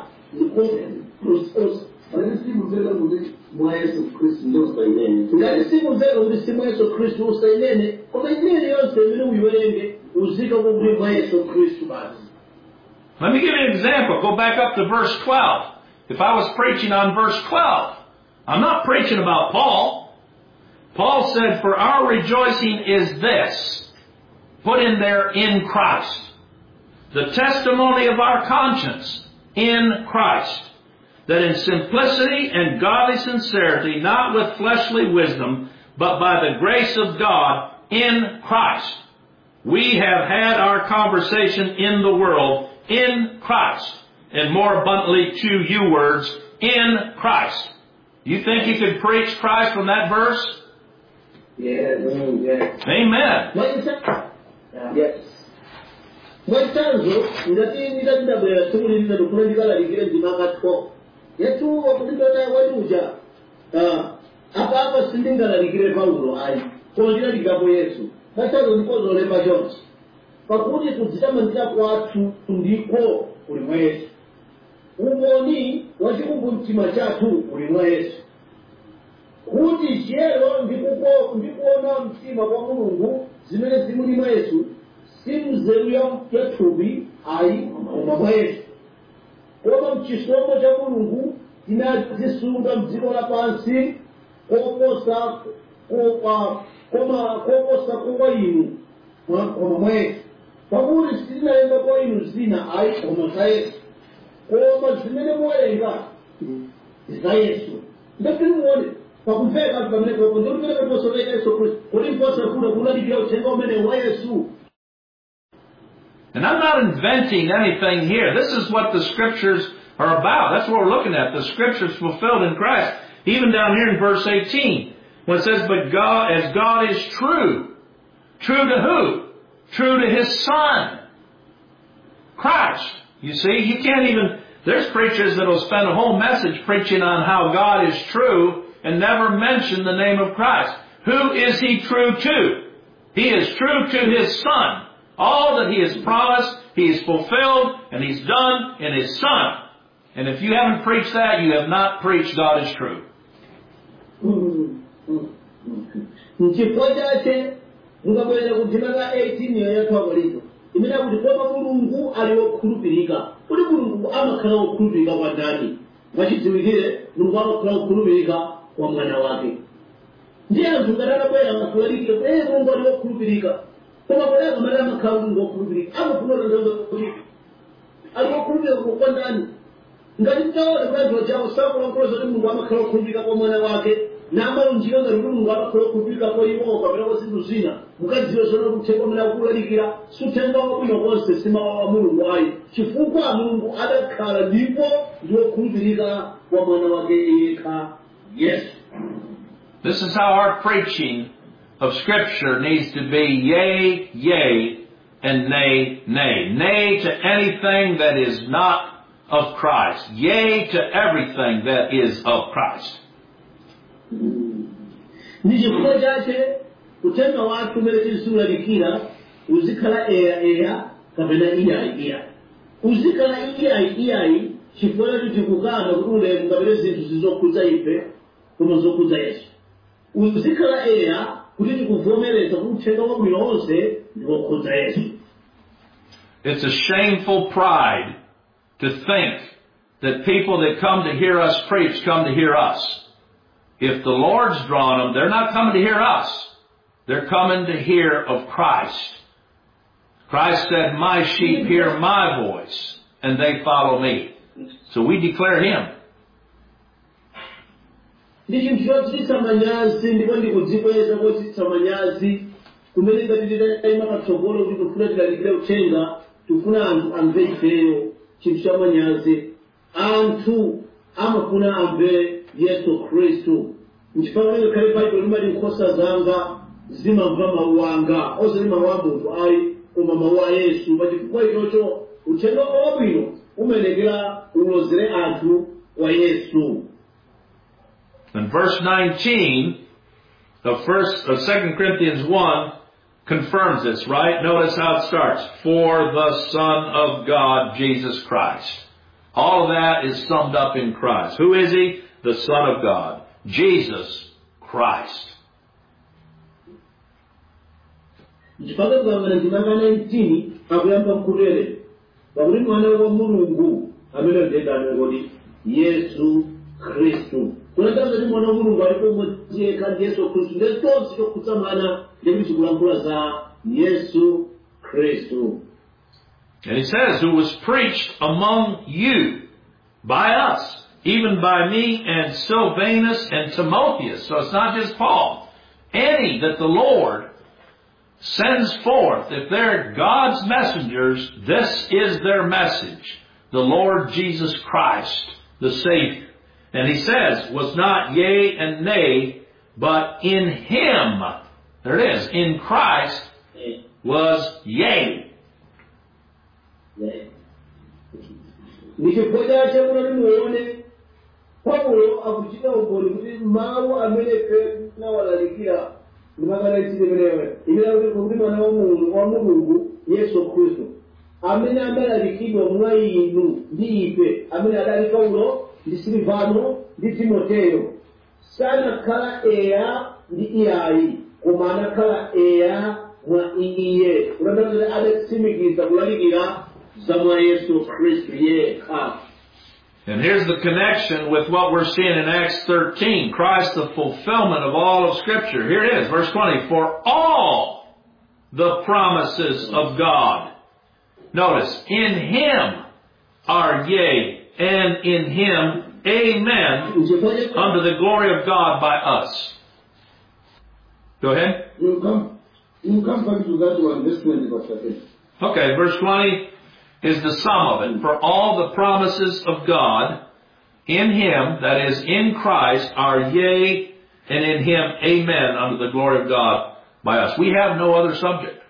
sikumveka kuti mwa Yesu Khristu ndio usainene ngati sikumveka kuti si mwa Yesu Khristu usainene koma imene yonse imene uyiwerenge uzika kuti mwa Yesu Khristu basi. Let me give you an example. Go back up to verse twelve. If I was preaching on verse twelve, I'm not preaching about Paul. Paul said, for our rejoicing is this. Put in there, in Christ. The testimony of our conscience, in Christ. that in simplicity and godly sincerity, not with fleshly wisdom, but by the grace of God in Christ, we have had our conversation in the world in Christ, and more abundantly to you words, in Christ. You think you could preach Christ from that verse? Yes. Mm, yes. Amen. Yes. mwachitsanzo ngati nditandabwera tsiku lililero kuno ndikalalikire ndimakatho yesu wakutindota waluja apa apa sindingalalikire Paulo ayi koma ndinalikapo Yesu mwachitsanzo ndikozolemba chonse pakuti kudzitamandira kwathu ndiko kuli mwa Yesu, umboni wachikumbumtima chathu uli mwa Yesu, kuti chiyero ndikuona mtima kwa Mulungu zimene zimuli mwa Yesu, si mzeru ya thupi ayi koma mwa Yesu. Koma mchisomo cha Mulungu tinazisunga mdziko lapansi koposa koma koposa kwa inu koma mwa Yesu, pakuti sitinalemba kwa inu zina ayi koma za Yesu, koma zimene muwerenga za Yesu. Ndati muone pakumveka pamene popo ndimene paposoveka Yesu Kristo kuti mposa kuda kulalikira uthenga umene wa Yesu. And I'm not inventing anything here. This is what the Scriptures are about. That's what we're looking at. The Scriptures fulfilled in Christ. Even down here in verse eighteen, when it says, but God, as God is true. True to who? True to His Son, Christ. You see, you can't even, there's preachers that will spend a whole message preaching on how God is true and never mention the name of Christ. Who is He true to? He is true to His Son. All that He has promised, He has fulfilled, and He's done in His Son. And if you haven't preached that, you have not preached God is true. N'chifukwa chake mukabwera kuthimaka eighteen yathu akolito imene kuti koma Mulungu ali wokhulupirika. Kuti Mulungu amakhala wokhulupirika kwa ndani? Mwachidziwikire Mulungu amakhala wokhulupirika kwa mwana wake. Ndiye anthu ngati anabwera akulalikira kuti eh Mulungu ali wokhulupirika. Koma pale akamati amakhala Mulungu wokhulupirika, amafuna kutanthauza kuti ali wokhulupirika kwa ndani? Ngati mtaona kuti anthu achawo sakulankhula zoti Mulungu amakhala wokhulupirika kwa mwana wake, namalunjika ngati kuti Mulungu amakhala wokhulupirika kwa iwo kapena kwa zinthu zina, mukadziwa zona kuthenga umene akulalikira suthenga wabwino konse simawa wa Mulungu ayi, chifukwa Mulungu adakhala ndipo ndi wokhulupirika kwa mwana wake yekha Yesu. This is how our preaching of Scripture needs to be yea, yea, and nay, nay. Nay to anything that is not of Christ. Yea to everything that is of Christ. Ndi chifukwa chake uthenga wathu umene tiziulalikira uzikhala eya eya kapena iyayi iyayi. Uzikhala iyayi iyayi chifukwa kuti tikukana kuti ulemu kapena zinthu zizokhudza ife koma zokhudza Yesu. Uzikhala eya kuti tikuvomereza kuti uthenga wabwino wonse ndi wokhudza Yesu. It's a shameful pride to think that people that come to hear us preach come to hear us. If the Lord's drawn them, they're not coming to hear us. They're coming to hear of Christ. Christ said, my sheep hear my voice, and they follow me. So we declare Him. Ndi chinthu chochititsa manyazi ndipo ndikudzikweza kochititsa manyazi kumene ngati titayima patsogolo kuti tifuna tilalikire uthenga tifuna anthu amve ifeyo chinthu cha manyazi. Anthu amafuna amve Yesu Kristu. Nchifukwa kuti khale Baibulo limati nkhosa zanga zimamva mawu anga, osati mawu a munthu ayi koma mawu a Yesu. Pa chifukwa ichocho uthenga wabwino umenekera ulozere anthu wa Yesu. And verse nineteen of first of Second Corinthians one confirms this, right? Notice how it starts. For the Son of God, Jesus Christ. All of that is summed up in Christ. Who is He? The Son of God. Jesus Christ. Chifukwa kuyambira ndimaka nineteen akuyamba mkutere pakuti mwana wa Mulungu amene ndedani kuti Yesu Kristu. Kunatanga kuti mwana wa Mulungu alipo mmodzi yekha ndi Yesu Kristu. Ndi tonse chokhudza mwana ndi tikulankhula za Yesu Kristu. And He says, who was preached among you by us even by me and Silvanus and Timotheus. So it's not just Paul. Any that the Lord sends forth, if they're God's messengers, this is their message. The Lord Jesus Christ, the Savior. And he says, was not yea and nay, but in him, there it is, in Christ was yea. Nikipoja chakula nimuone Paulo akuchika ukoli kuti mawu amene na walalikira nimagana chide menewe imira kuti mwana wa Mungu wa Mulungu Yesu Kristo amene amalalikidwa mwa inu ndi ife amene adali Paulo ndi Silvano ndi Timoteyo sana kala eya ndi iyayi koma anakhala eya mwa iye kunataka adatsimikiza kulalikira zamwa Yesu Kristo yekha. And here's the connection with what we're seeing in Acts thirteen. Christ, the fulfillment of all of Scripture. Here it is, verse twenty. For all the promises of God. Notice, in Him are yea, and in Him amen, unto the glory of God by us. Go ahead. We'll come, we'll come back to that one, verse twenty, Pastor. Okay, verse twenty is the sum of it. For all the promises of God in Him, that is, in Christ, are yea, and in Him amen, unto the glory of God by us. We have no other subject.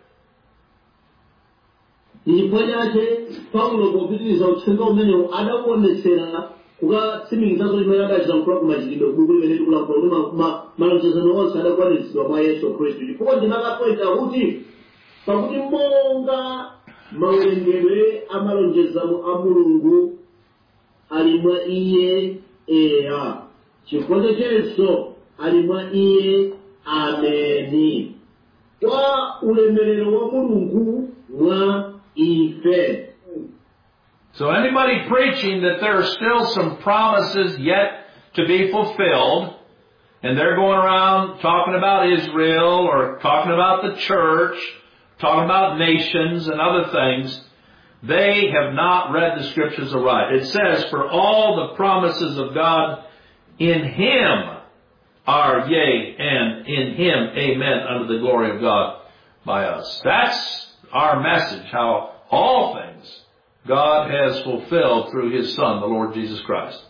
Paulo kupitiriza uthenga umene adakuonetsera kukatsimikiza kuti imene adachita kumachitidwe bhuku limene tikulankhula malonjezano onse adakwaniritsidwa mwa Yesu Khristu. Chifukwa ndinakapointa kuti pakuti monga mawerengedwe amalonjezano a Mulungu ali mwa iye eya, chifukwa chenso ali mwa iye ameni, kwa ulemerero wa Mulungu mwa ife. So anybody preaching that there are still some promises yet to be fulfilled, and they're going around talking about Israel or talking about the church, talking about nations and other things, they have not read the Scriptures aright. It says, for all the promises of God in Him are yea, and in Him amen, unto the glory of God by us. That's our message, how all things God has fulfilled through His Son, the Lord Jesus Christ.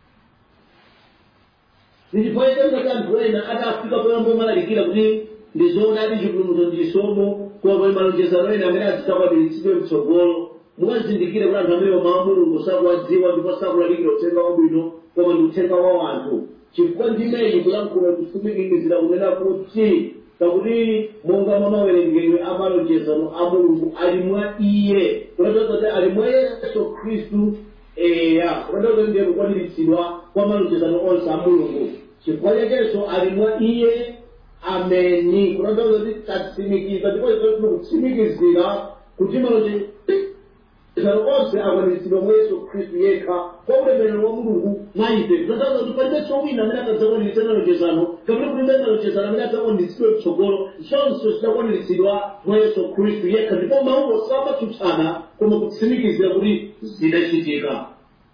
mukazindikire kuti anthu amene mawu a Mulungu sakuwadziwa ndipo sakulalikira uthenga wabwino koma ndi uthenga wa anthu. Chifukwa ndimeyi kulankhula kusumikizira kunena kuti pakuti monga mwa mawerengedwe a malonjezano a Mulungu ali mwa iye, kunatoka kuti ali mwa Yesu Khristu eya, kunatoka kuti ndiye kukwaniritsidwa kwa malonjezano onse a Mulungu. Chifukwa chakenso ali mwa iye ameni, kunatoka kuti tatsimikiza ndipo ife tikutsimikizira kuti malonjezano onse akwaniritsidwa mwa Yesu Khristu yekha kwa ulemerero wa Mulungu mwa ife. Kunatoka kuti palibenso wina amene akadzakwaniritsa malonjezano kapena kuti palibe malonjezano amene adzakwaniritsidwe mtsogolo, zonse zidakwaniritsidwa mwa Yesu Khristu yekha, ndipo mawuwo samatsutsana koma kutsimikizira kuti zidachitika.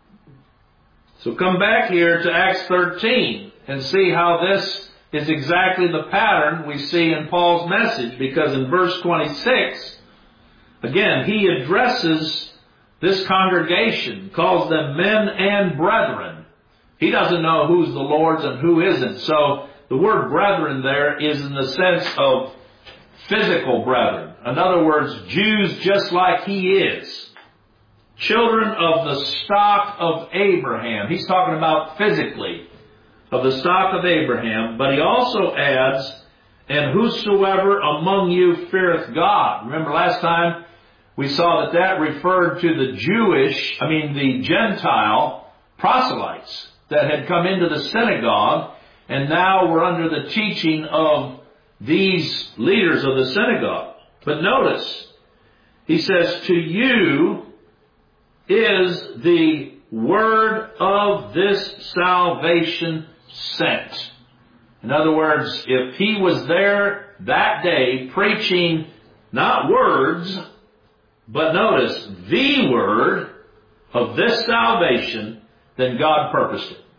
So come back here to Acts thirteen and see how this is exactly the pattern we see in Paul's message, because in verse twenty-six, again, he addresses this congregation, calls them men and brethren. He doesn't know who's the Lord's and who isn't. So the word brethren there is in the sense of physical brethren. In other words, Jews just like he is. Children of the stock of Abraham. He's talking about physically of the stock of Abraham. But he also adds, and whosoever among you feareth God. Remember last time we saw that that referred to the Jewish, I mean the Gentile proselytes that had come into the synagogue, and now were under the teaching of these leaders of the synagogue. But notice, he says, to you is the word of this salvation sent. In other words, if he was there that day preaching not words, but notice, the word of this salvation, than God purposed it.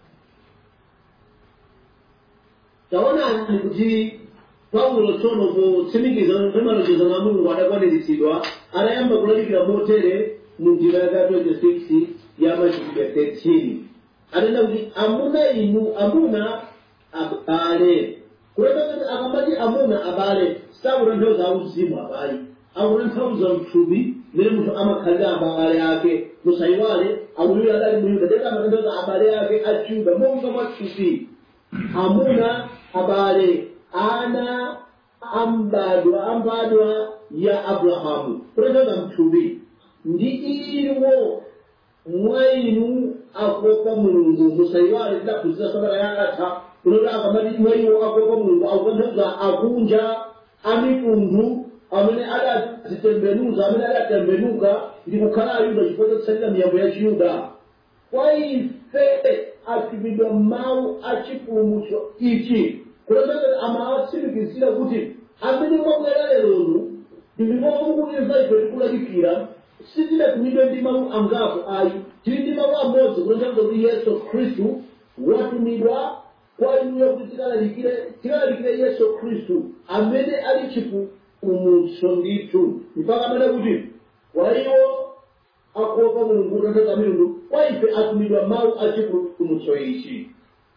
taonani kuti paulo tsono potsimikiza malonjezo a mulungu adakwaniritsidwa adayamba kulalikira motere mu njira ya twenty-six ya machitidwe thirteen adanena kuti amuna inu amuna abale kuleka kuti akamati amuna abale sakutanthauza auzimu abale akutanthauza mthupi mmene munthu amakhalira abale ake musayiwale akuyuda adali muyuda deka amatanthauza abale ake achiyuda monga mwa thupi amuna abale ana ambadwa ambadwa ya Abrahamu kutanthauza mthupi ndi iwo mwa inu akopa mulungu musayiwale tidaphunzira sabata yatha kunoti akamati mwa iwo akopa mulungu akutanthauza akunja amitundu amene adadzitembenuza amene adatembenuka ndi kukhala ayuda chifukwa chotsatira miyambo ya chiyuda kwa ife atumidwa mawu achipulumutso ichi kutanthauza amawatsimikizira kuti amene mwabwera lerono ndipo mukutimva ife tikulalikira sitidatumidwe ndi mawu angapo ayi tili ndi mawu amodzi kutanthauza kuti Yesu Khristu watumidwa kwa inuyo kuti tikalalikire tikalalikire Yesu Khristu amene ali chipulumutso ndithu mpaka amene kuti kwa iwo akopa mulungu kutanthauza milungu kwa ife atumidwa mawu achipulumutso ichi.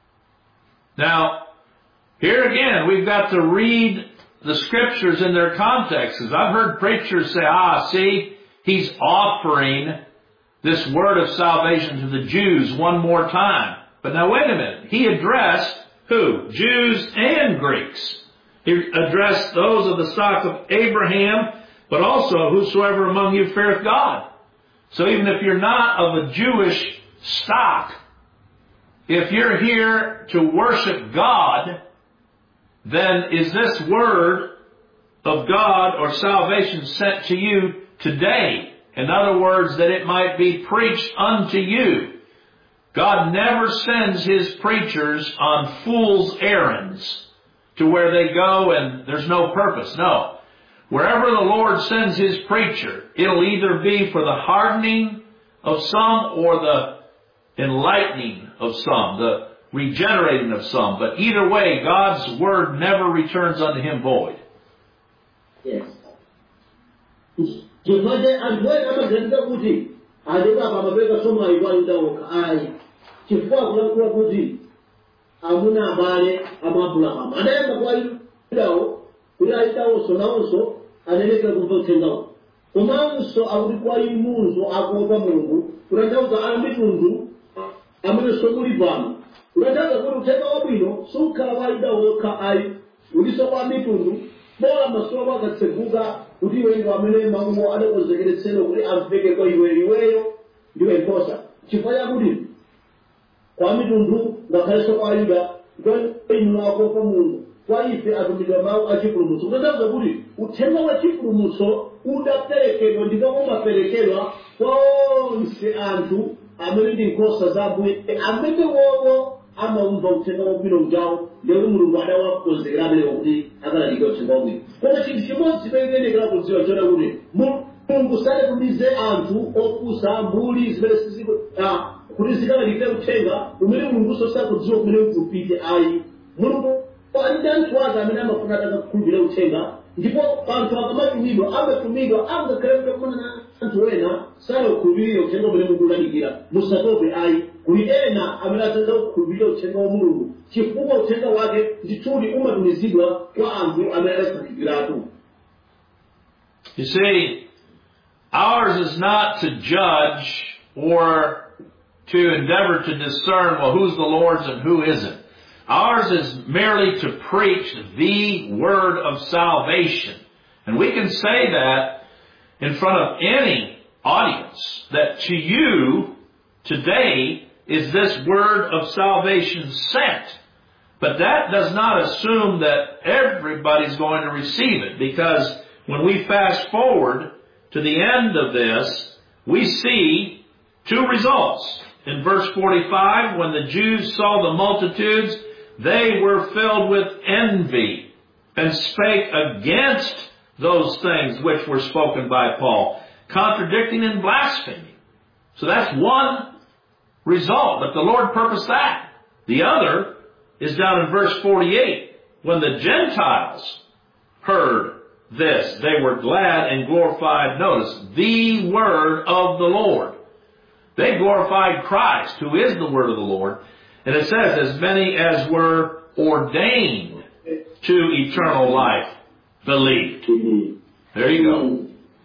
Now, here again, we've got to read the scriptures in their context. Because I've heard preachers say, ah, see, he's offering this word of salvation to the Jews one more time. But now wait a minute. He addressed who? Jews and Greeks. He addressed those of the stock of Abraham, but also whosoever among you feareth God. So even if you're not of a Jewish stock, if you're here to worship God, then is this word of God or salvation sent to you today? In other words, that it might be preached unto you. God never sends His preachers on fool's errands to where they go and there's no purpose. No. Wherever the Lord sends His preacher, it'll either be for the hardening of some or the enlightening of some, the regenerating of some. But either way, God's word never returns unto Him void. Yes. Chifukwa anthu ena amaganiza kuti adeka pamapeka soma ikwalitawoka ayi chifukwa kulankhula kuti amuna abale ama Abrahamu adayamba kwa idawo kuti ayitawonso nawonso adelekera kumva uthengawo komanso akuti kwa imunso akuopa mulungu kutanthauza a mitundu amene somuli pano kutanthauza kuti uthenga wabwino sukhala kwa idawo yokha ayi uliso kwa mitundu bora maso ako akatseguka kuti iweyo amene mawu adakonzekeretsedwa kuti amveke kwa iweyo iweyo ndiwe nkhosa chifukwa chakuti kwa mitundu ngakhalenso kwa ayuda kwa inu akopa mulungu kwa ife atumidwa mawu achipulumutso kutanthauza kuti uthenga wa chipulumutso udaperekedwa ndipo umaperekedwa kwa onse anthu amene ndi nkhosa za Ambuye amene wowo amaumva uthenga wabwino ujawo lero mulungu adawakonzekera abereko kuti akalalikira uthenga wabwino koma chinthu chimodzi chimenenekera kudziwa chona kuti mulungu sadatumize anthu opusa mbuli zimene siziko kuti zikalalikira uthenga umene mulunguso sakudziwa kumene upite ayi mulungu ali ndi anthu ake amene amafuna atakakhulupirira uthenga ndipo anthu akamatumidwa amatumidwa angakhale kumana na anthu ena sakukhulupirira uthenga umene mulungu ulalikira musatope ayi kuli ena amene atenda kukhulupirira uthenga wa mulungu chifukwa uthenga wake ndithudi umatumizidwa kwa anthu amene adasankhidwiratu. You see, ours is not to judge or to endeavor to discern, well, who's the Lord's and who isn't. Ours is merely to preach the word of salvation. And we can say that in front of any audience, that to you today is this word of salvation sent. But that does not assume that everybody's going to receive it, because when we fast forward to the end of this, we see two results. In verse forty-five, when the Jews saw the multitudes, they were filled with envy and spake against those things which were spoken by Paul, contradicting and blaspheming. So that's one result, but the Lord purposed that. The other is down in verse forty-eight. When the Gentiles heard this, they were glad and glorified, notice, the word of the Lord. They glorified Christ, who is the word of the Lord. And it says, as many as were ordained to eternal life believed. There you go.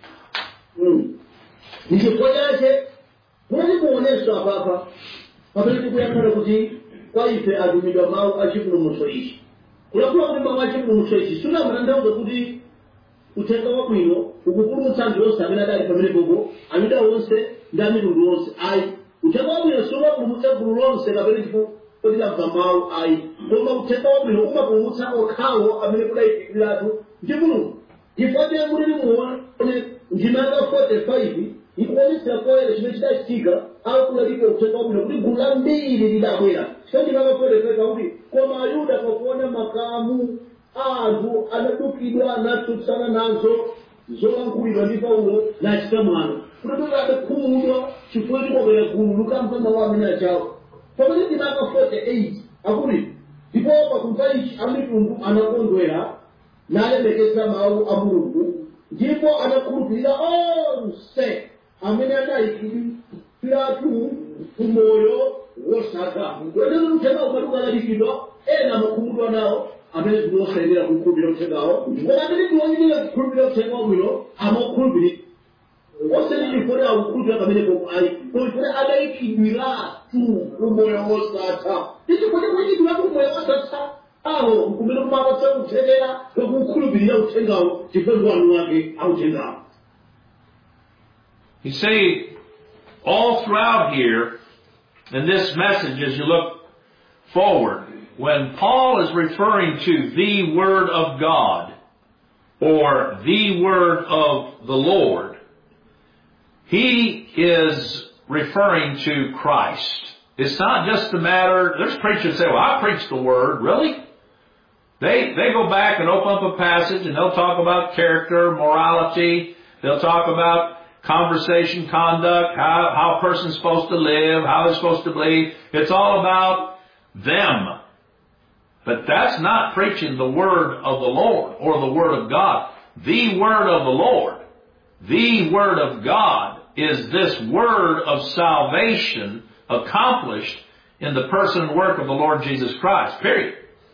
Ndichokoyache mwezi muonesha papa pamene kuyakhala kuti kwa ife atumidwa mawu achipulumutso ichi. Kulakuwa kuti mawu achipulumutso ichi sunamatanthauza kuti uthenga wabwino ukupulumutsa anthu onse amene adali pamene popo, Ayuda onse ndi a mitundu onse. Ayi, uthenga wabwino sumapulumutsa gulu lonse kapena chifukwa kuti lamva mawu. Ayi, koma uthenga wabwino umapulumutsa okhawo amene kudayikidwiratu ndi Mulungu. Chifukwa kuti muone ndimanga forty-five ikuonetsera poyera chimene chidachitika akulalikira uthenga wabwino kuti gulu lambiri lidabwera. Chifukwa ndimanga forty-five akuti koma Ayuda pakuona makamu anthu anadukidwa anatsutsana nazo zolankhulidwa ndi Paulo nachita mwano kuti adakhumudwa chifukwa chikobwera gulu lukamva mawu amene achawo. Pamene ndimanga forty-eight akuti ndipo pakumva ichi amitundu anakondwera nalemekeza mawu a Mulungu ndipo anakhulupirira onse amene adayikidwiratu kumoyo wosatha. Kwenezo uthenga umatukalalikidwa ena amakhumudwa nawo amene tinosayenera kukhulupirira uthengawo, koma amene tiwonekera kukhulupirira uthenga wabwino amakhulupirira. Osati chifukwa akukhulupirira pamene popo ayi, koma chifukwa adayikidwiratu kumoyo wosatha. Ndi chifukwa chakuyikidwiratu kumoyo wosatha aho kumene kumapatsa kuthekera kwakukhulupirira uthengawo chifukwa wanu wake authengawo. You see, all throughout here, in this message, as you look forward, when Paul is referring to the Word of God, or the Word of the Lord, he is referring to Christ. It's not just a matter, there's preachers who say, well, I preach the Word. Really? They, they go back and open up a passage and they'll talk about character, morality. They'll talk about conversation, conduct, how, how a person's supposed to live, how they're supposed to believe. It's all about them. But that's not preaching the Word of the Lord or the Word of God. The Word of the Lord, the Word of God, is this Word of salvation accomplished in the person and work of the Lord Jesus Christ. Period.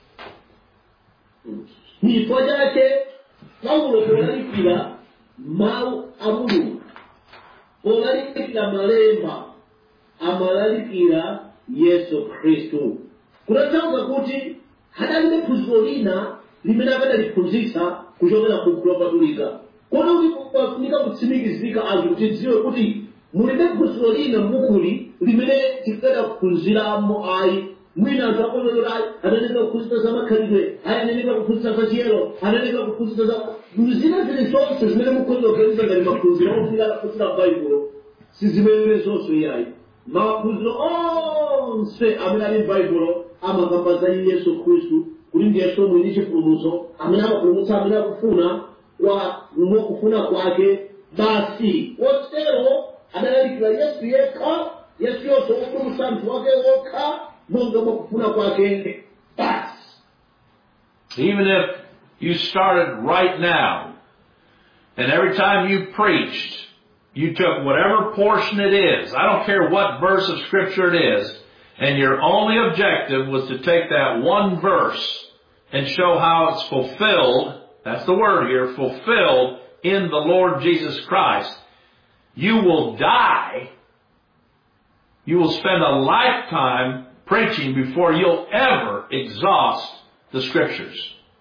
Chifukwa chake Paulo polalikira mawu a Mulungu, polalikira malemba, amalalikira Yesu Khristu. Kutanthauza kuti hadalibe phunziro lina limene akadaliphunzitsa kuchokera ku Buku Lopatulika. Kodi kuti pafunika kutsimikizika anthu kuti dziwe kuti mulibe phunziro lina m'bukuli limene tikadaphunziramo ayi. Mwina anthu akololera ananeka kuphunzitsa za makhalidwe, ananeka kuphunzitsa za chiyero, ananeka kuphunzitsa za zina zili zonse zimene mukhoza kuganiza ngati maphunziro ofika kuphunzira Baibulo si zimene zonse iyayi. Maphunziro onse amene ali m'Baibulo amakamba za Yesu Khristu kuti ndiye Yesu mwini chipulumutso amene amapulumutsa amene akufuna kwa mokufuna kwake basi. Kotero adalalikira Yesu yekha, Yesu yonse wopulumutsa anthu wake wokha. Even if you started right now, and every time you preached, you took whatever portion it is, I don't care what verse of Scripture it is, and your only objective was to take that one verse and show how it's fulfilled, that's the word here, fulfilled in the Lord Jesus Christ, you will die. You will spend a lifetime preaching before you'll ever exhaust the Scriptures.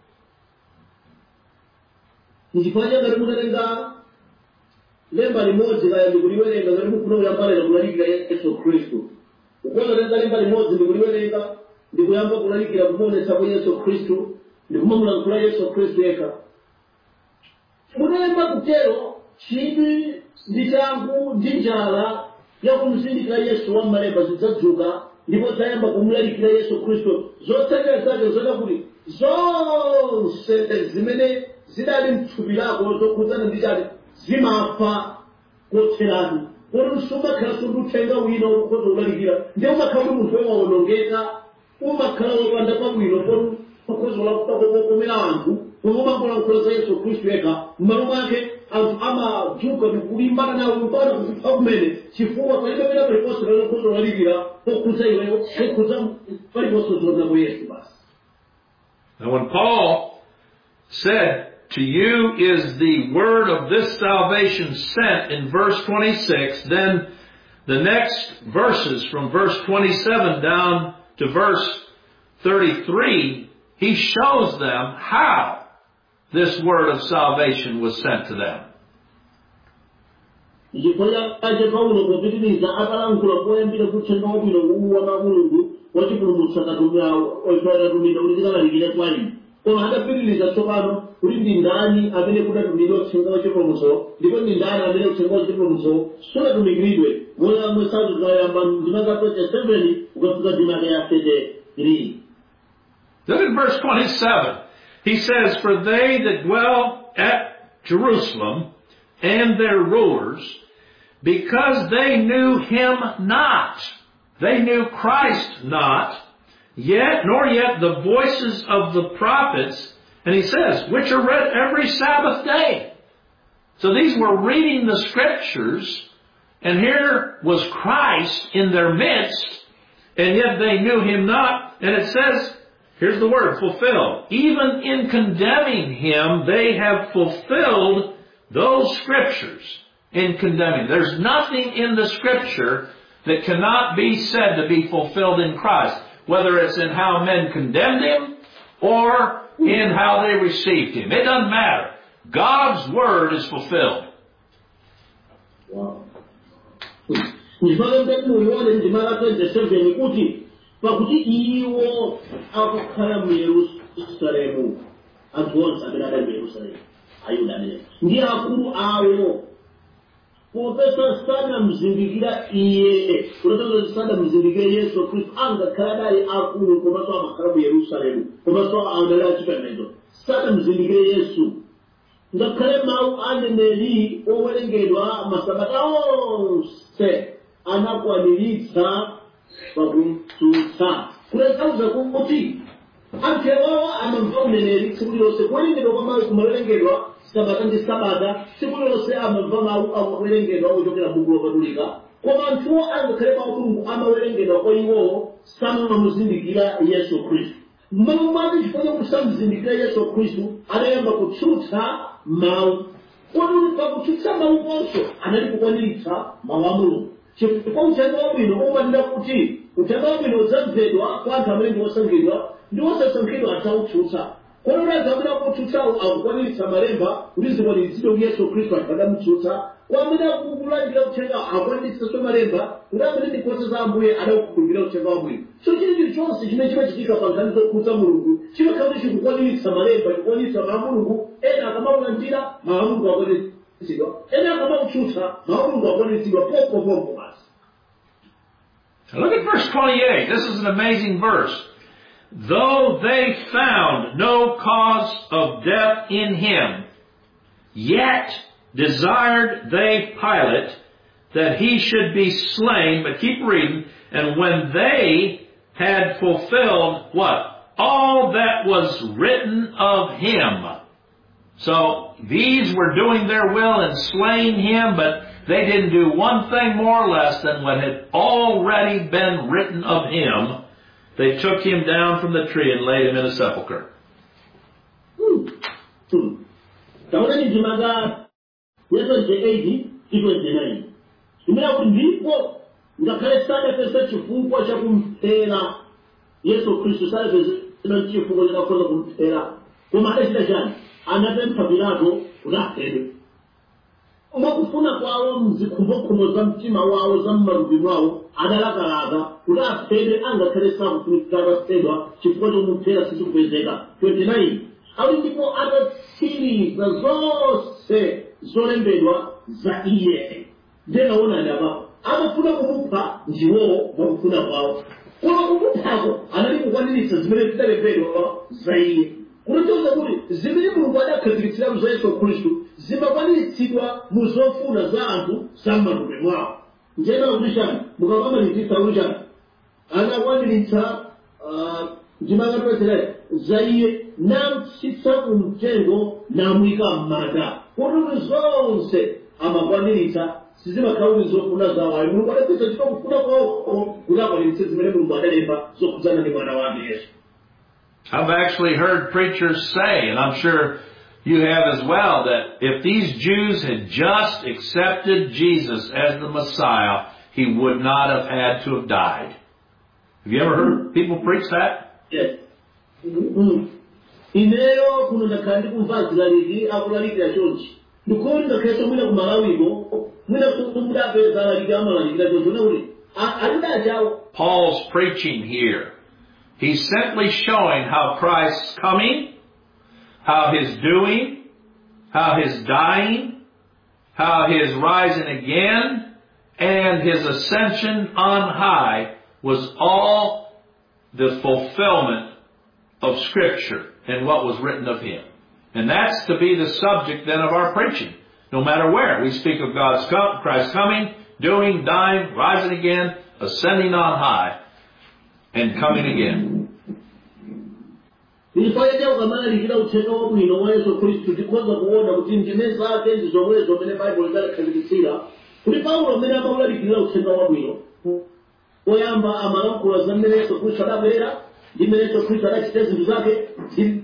Nchifanya ngati munalenga lemba limodzi kaya ndikuliwerenga ngati mufuna kuyambalira kulalikira Yesu Khristu. Ukona lenga lemba limodzi ndikuliwerenga ndikuyamba kulalikira kumonesa kwa Yesu Khristu, ndikumamulankhula Yesu Khristu yekha. Munalemba kutero chidwi ndi changu ndi njala yakumuzindikira Yesu wa malemba zidzadzuka ndipo tayamba kumulalikira Yesu Khristu. Zotsatira zake zoda kuti zonse zimene zidali mthupi lako zokhudzana ndi chati zimafa kotheratu. Uri sumakhala sunduthenga wina ukhoza ulalikira. Ndiye umakhala uri munthu wewawonongeka, umakhala wopanda pabwino poti ukhoza ulakukomera anthu, pomwe makulankhula za Yesu Khristu yekha, m'malo mwake anthu amadzuka ndikulimbana nawe mpaka kufika kumene chifukwa palibe pena paliponse pamene ukhoza ulalikira pokhudza iweyo, pokhudza paliponse zoonako Yesu basi. Now when Paul said, to you is the word of this salvation sent in verse twenty-six, then the next verses from verse twenty-seven down to verse thirty-three, he shows them how this word of salvation was sent to them. Koma adapitiliza tsopano kuti ndi ndani amene kudatumidwa uthenga wachipulumutso ndipo ndi ndani amene uthenga wachipulumutso sunatumikiridwe moyo mwesazo tukayamba ndima za twenty-seven ukafika ndima ya thirty-three. Look at verse twenty-seven. He says, for they that dwell at Jerusalem and their rulers, because they knew him not, they knew Christ not, yet, nor yet the voices of the prophets, and he says, which are read every Sabbath day. So these were reading the scriptures, and here was Christ in their midst, and yet they knew him not. And it says, here's the word, fulfilled. Even in condemning him, they have fulfilled those scriptures in condemning. There's nothing in the scripture that cannot be said to be fulfilled in Christ, whether it's in how men condemned him or in how they received him. It doesn't matter. God's word is fulfilled. Wow. Nifaka muone ndimara twenty-seven kuti pakuti iwo akukhala mu Yerusalemu anthu onse amene ali mu Yerusalemu Ayuda amene ndi akulu awo popeza sanamuzindikira iye kuti sanamuzindikira Yesu Khristu angakhala naye akulu komanso amakhala mu Yerusalemu komanso aonera achipembedzo sanamuzindikira Yesu ngakhale mawu aneneri owerengedwa masabata onse anakwaniritsa pakumtsutsa kulekauza kuti anthu amamva uneneri tsiku lilonse kuwerengedwa kwa mawu kumawerengedwa sabata ndi sabata tsiku lilonse amamva mawu akuwerengedwa ochokera m'buku lopatulika koma anthuwo angakhale pa Mulungu amawerengedwa kwa iwowo samamuzindikira Yesu Khristu. M'malo mwake chifukwa chakuti samuzindikira Yesu Khristu anayamba kutsutsa mawu. Kodi pakutsutsa mawu konso anali kukwaniritsa mawu a Mulungu. Chifukwa uthenga wabwino umanena kuti uthenga wabwino udzamvedwa kwa anthu amene ndi osankhidwa ndi osasankhidwa adzautsutsa. Kodi unadzabwera kutsutsa akukwaniritsa malemba kuti zikwaniritsidwe kuti Yesu Khristu adamutsutsa kwa amene akukulandira uthenga akwaniritsa malemba kuti amene ndi nkhosa za Ambuye adakukhulupirira uthenga wabwino. So chinthu chonse chimene chimachitika pa nkhani zokhudza Mulungu chimakhala kuti chikukwaniritsa malemba chikukwaniritsa mawu a Mulungu ena akamaulandira mawu a Mulungu akwaniritsidwa ena akamautsutsa mawu a Mulungu akwaniritsidwa pompopompo basi. Look at verse twenty-eight. This is an amazing verse. Though they found no cause of death in him, yet desired they Pilate that he should be slain. But keep reading. And when they had fulfilled what? All that was written of him. So these were doing their will and slaying him, but they didn't do one thing more or less than what had already been written of him. They took him down from the tree and laid him in a sepulchre. Taona njimaga ya twenty-eight to twenty-nine. Imena kuti ndipo ngakhale sadapeza chifukwa cha kumphera Yesu Khristu sadapeza chifukwa chakakhoza kumphera koma adachita chani anapempha Pilato kuti aphedwe. Mwakufuna kwawo mzikhumbokhumbo za mtima wawo za m'malubi mwawo adalakalaka kuti aphedwe angakhale sakufunika aphedwa chifukwa chomupha sichikupezeka. twenty-nine ali ndipo atatsiriza zonse zolembedwa za iye ndinaona ndaba amafuna kumupha ndiwo mwakufuna kwawo koma kumuphako anali kukwaniritsa zimene zidalembedwa za iye kunotoza kuti zimene Mulungu adakhazikitsira za Yesu Khristu zimakwaniritsidwa mu zofuna za anthu za m'malubi mwawo. njema kulishana mukamamalizitsa kulishana anakwaniritsa njimanga twetera zaiye namtsitsa kumtengo namuyika m'manda kuti zonse amakwaniritsa sizimakhauli zofuna zawo ayi mulungu adapeza chito kufuna kwawo kuti akwaniritse zimene mulungu adalemba zokhudzana ndi mwana wake Yesu. I've actually heard preachers say, and I'm sure you have as well, that if these Jews had just accepted Jesus as the Messiah, he would not have had to have died. Have you ever heard people preach that? Yes. Ineyo kuno ndakhala ndikumvazilaliki akulalikira chonchi ndikuti ndakhetsa mwina kumalawiko mwina kumudapeza alaliki amalalikira chonchi kuti alidachawo. Paul's preaching here. He's simply showing how Christ's coming, how his doing, how his dying, how his rising again, and his ascension on high was all the fulfillment of Scripture and what was written of him. And that's to be the subject then of our preaching. No matter where we speak of God's com- Christ coming, doing, dying, rising again, ascending on high, and coming again. Nilipoendea ukamalalikira uthenga wabwino wa Yesu Kristu tikhoza kuona kuti ndime zake ndi zomwezo zimene Baibulo lidalikhazikitsira kuti Paulo amene amalalikira uthenga wabwino poyamba amalankhula za mmene Yesu Kristu adabwera ndi mmene Yesu Kristu adachita zinthu zake mmene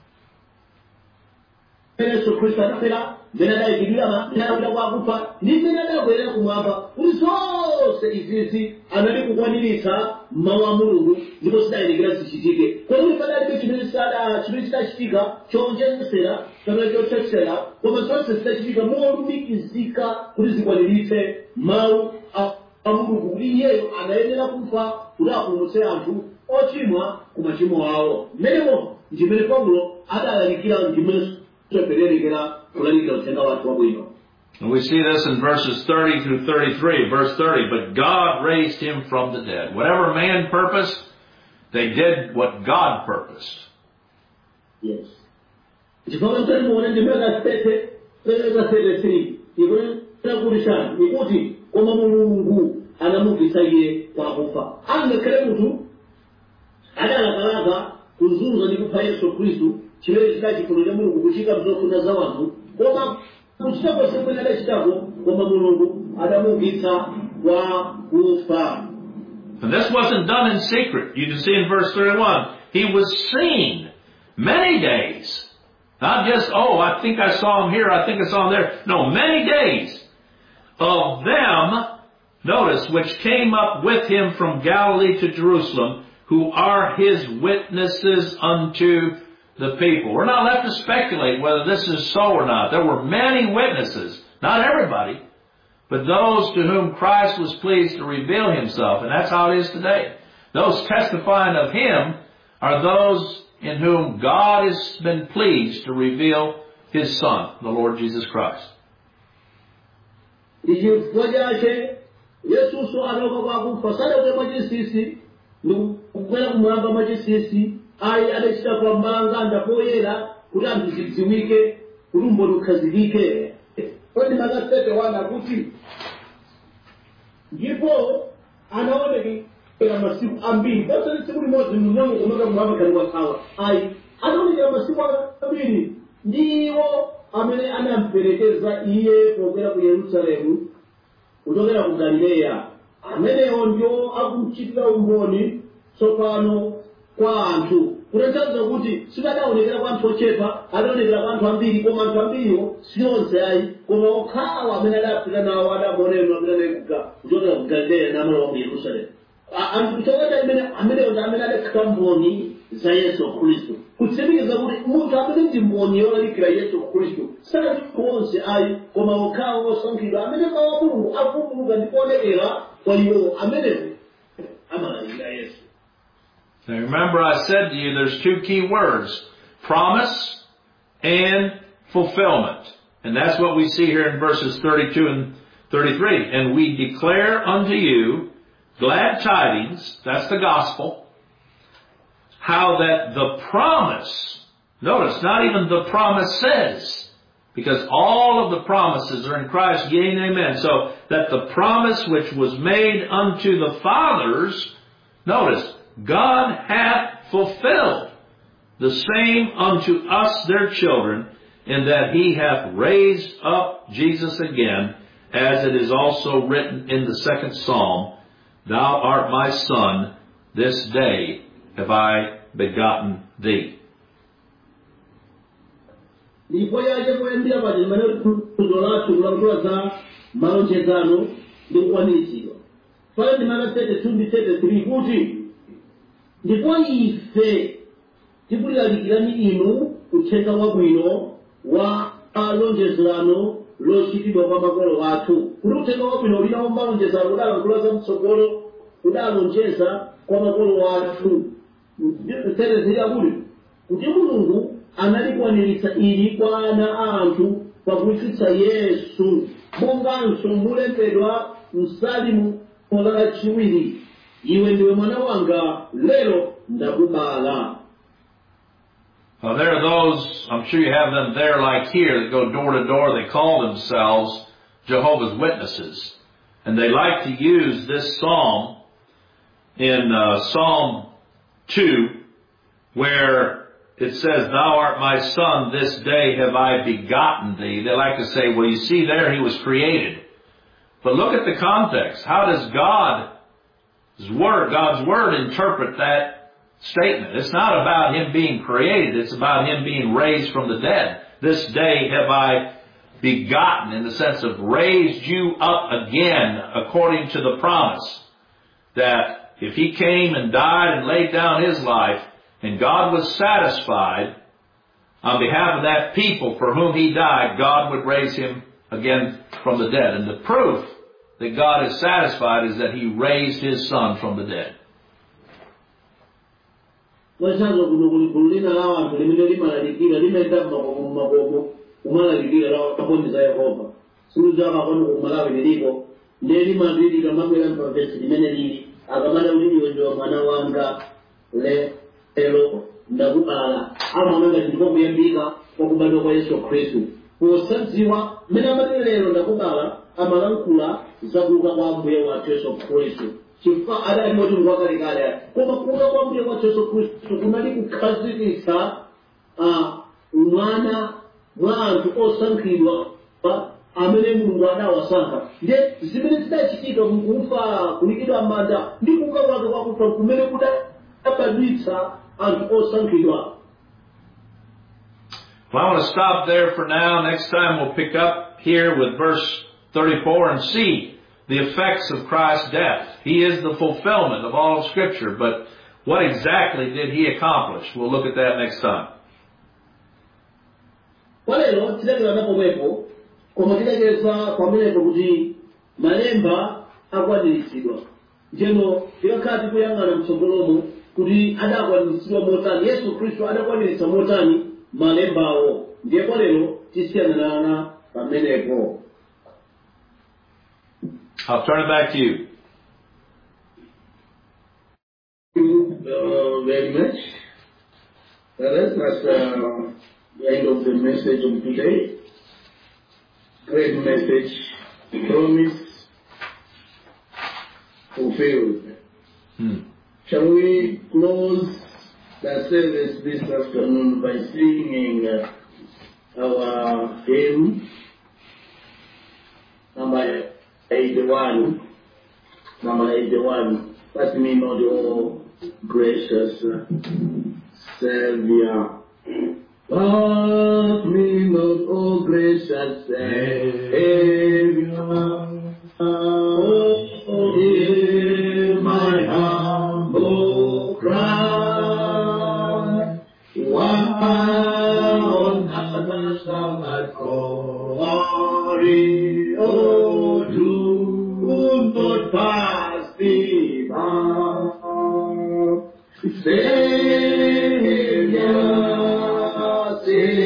Yesu Kristu adabwera mmene adayikidwira adabwera kwa akufa ndi mmene adabwerera kumwamba kuti zonse izizi anali kukwaniritsa mawu a Mulungu ndipo zidayenekera zichitike kodi padalibe chimene chidachitika chowonjezera kapena chothetsera koma zonse zidachitika molumikizika kuti zikwaniritse mawu a Mulungu kuti iyeyo anayenera kufa kuti apulumutse anthu ochimwa ku machimo awo. Mmenemo ndimene Paulo adalalikira ndimene zopererekera kulalikira uthenga wathu wabwino. And we see this in verses thirty through thirty-three. Verse thirty, but God raised him from the dead. Whatever man purposed, they did what God purposed. Yes. Chifukwa mtani muone ndimeka sete, peka sete three. Ikuona kulishana. Ikuti, koma Mulungu anamukitsa iye kwa kufa. Angakhale munthu adalakalaka kuzunza ndi kupha Yesu Kristu, chimene chinachifunira Mulungu kuchita zofuna za wanthu, koma kuchita kwase kwene adachitako koma Mulungu adamukitsa kwa kufa. And this wasn't done in secret. You can see in verse thirty-one, he was seen many days. Not just, oh, I think I saw him here, I think I saw him there. No, many days of them, notice, which came up with him from Galilee to Jerusalem, who are his witnesses unto the people. We're not left to speculate whether this is so or not. There were many witnesses, not everybody, but those to whom Christ was pleased to reveal himself. And that's how it is today. Those testifying of him are those in whom God has been pleased to reveal his Son, the Lord Jesus Christ. Ai adachita kwambanga ndapoyera kuti anthu zidziwike kuti umboni ukhazikike. Kodi makasete wana kuti ndipo anaonekera masiku ambiri pasali tsiku limodzi mnyango kumaka kumwamba kali wathawa. Ai anaonekera masiku ambiri ndiwo amene anamperekeza iye pokwera ku Yerusalemu kuchokera ku Galileya. Amenewo ndio akumuchitira umboni tsopano kwa anthu. Kutanthauza kuti sikadaonekera kwa anthu ochepa, adaonekera kwa anthu ambiri, koma anthu ambiriwo sionse ayi, koma okhawo amene adafika nawo adamuonera amene anayikuka kuchokera ku Galileya namalowa ku Yerusalemu. Anthu kuchokera imene amenewo ndi amene adakhala mboni za Yesu Khristu. Kutsimikiza kuti munthu amene ndi mboni yolalikira Yesu Khristu sali onse ayi, koma okhawo osankhidwa amene mawu a Mulungu akuvumbuluka ndi kuonekera kwa iwo amene amalalikira Yesu. Now remember I said to you there's two key words, promise and fulfillment. And that's what we see here in verses thirty-two and thirty-three. And we declare unto you glad tidings, that's the gospel, how that the promise, notice not even the promises, Because all of the promises are in Christ, yea and amen. So that the promise which was made unto the fathers, notice, God hath fulfilled the same unto us their children, in that he hath raised up Jesus again, as it is also written in the second Psalm, Thou art my son, this day have I begotten thee. ndipo yaje kuyambira pati limene phunziro lathu kulankhula za malonjezano ndi kukwaniritsidwa. Pale ndimaka thirty-two ndi thirty-three kuti ndipo ife tikulalikirani inu uthenga wabwino wa lonjezano lochitidwa kwa makolo athu. Kuti uthenga wabwino ulinawo malonjezano udalankhula za mtsogolo udalonjeza kwa makolo athu. thirty-three akuti kuti Mulungu analikwaniritsa ili kwa ana anthu pakuitsitsa Yesu, monganso mulembedwa msalimu mulaka chiwiri, iwe ndiwe mwana wanga, lero ndakubala. Now there are those, I'm sure you have them there like here, that go door to door. They call themselves Jehovah's Witnesses. And they like to use this psalm in uh, Psalm two, where it says, Thou art my son, this day have I begotten thee. They like to say, well, you see there, he was created. But look at the context. How does God's word, God's word interpret that statement? It's not about him being created. It's about him being raised from the dead. This day have I begotten, in the sense of raised you up again, according to the promise that if he came and died and laid down his life, and God was satisfied on behalf of that people for whom he died, God would raise him again from the dead. And the proof that God is satisfied is that he raised his son from the dead. Lero ndakubala amamanga ndikokuyambika kwakubadwa kwa Yesu Khristu. Posadziwa mmene amati lero ndakubala amalankhula zakuuka kwa Ambuye wathu Yesu Khristu. Chifukwa adali moti ngwakalekale koma kuuka kwa Ambuye wathu Yesu Khristu kunali kukhazikitsa mwana mwa anthu osankhidwa amene Mulungu adawasankha. Ndiye zimene zidachitika mukufa, kuyikidwa m'manda ndi kuuka kwake kwakufa kumene kuda Well, I want to stop there for now. Next time we'll pick up here with verse thirty-four and see the effects of Christ's death. He is the fulfillment of all of Scripture, but what exactly did he accomplish? We'll look at that next time. Walero tilekera napomwepo koma tilekeza pamenepo kuti malemba akwaniritsidwa. Njeno tilakhati kuyang'ana mtsogolomo kuti adakwaniritsidwa motani, Yesu Khristu adakwaniritsa motani malembawo. Ndiye kwa lero tisiyanana pamenepo. I'll turn it back to you. Thank you uh, very much. Well, that's uh, the end of the message of today. Great message, promise fulfilled. Hmm. Shall we close the service this afternoon by singing uh, our hymn, number eighty-one, number eighty-one, Let me know the oh, gracious uh, Savior. Let me know, oh gracious Savior. Oh, hear my humble cry. Why on earth shall I glory? Oh, do not pass me by. Savior,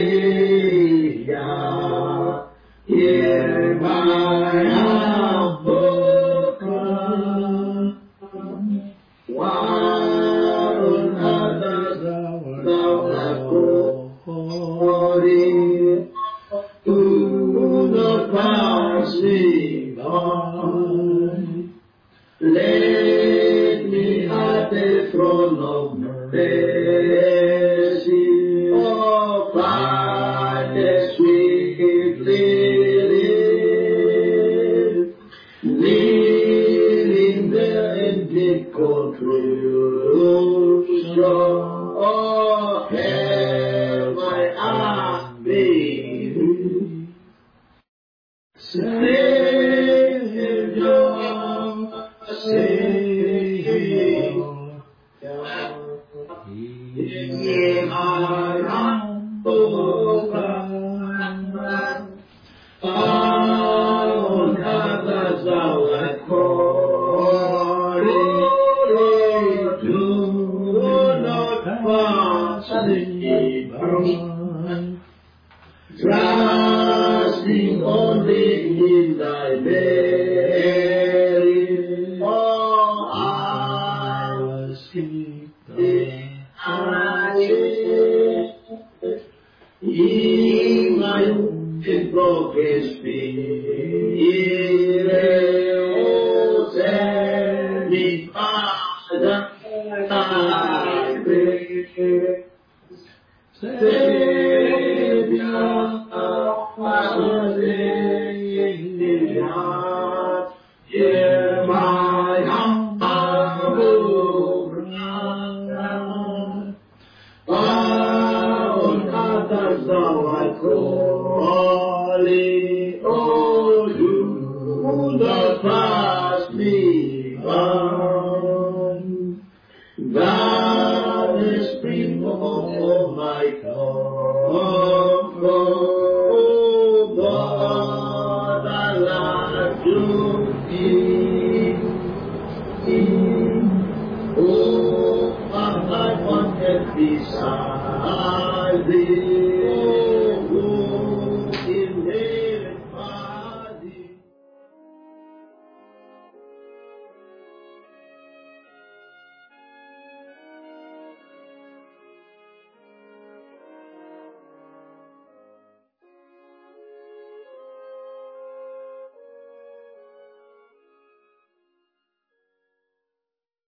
Savior, hear my humble cry. Why on earth thou art glory? To Savior, Savior, hear my humble on others thou art calling, do not pass me by. Trusting only in thy merit, oh, I will seek thee. In my broken spirit, oh, send me, Father, I pray. Savior, hear my humble cry. On others thou art calling, oh, do not pass me by. Thou the spring of my comfort, oh God, I love to thee. Oh, my heart wanted beside thee.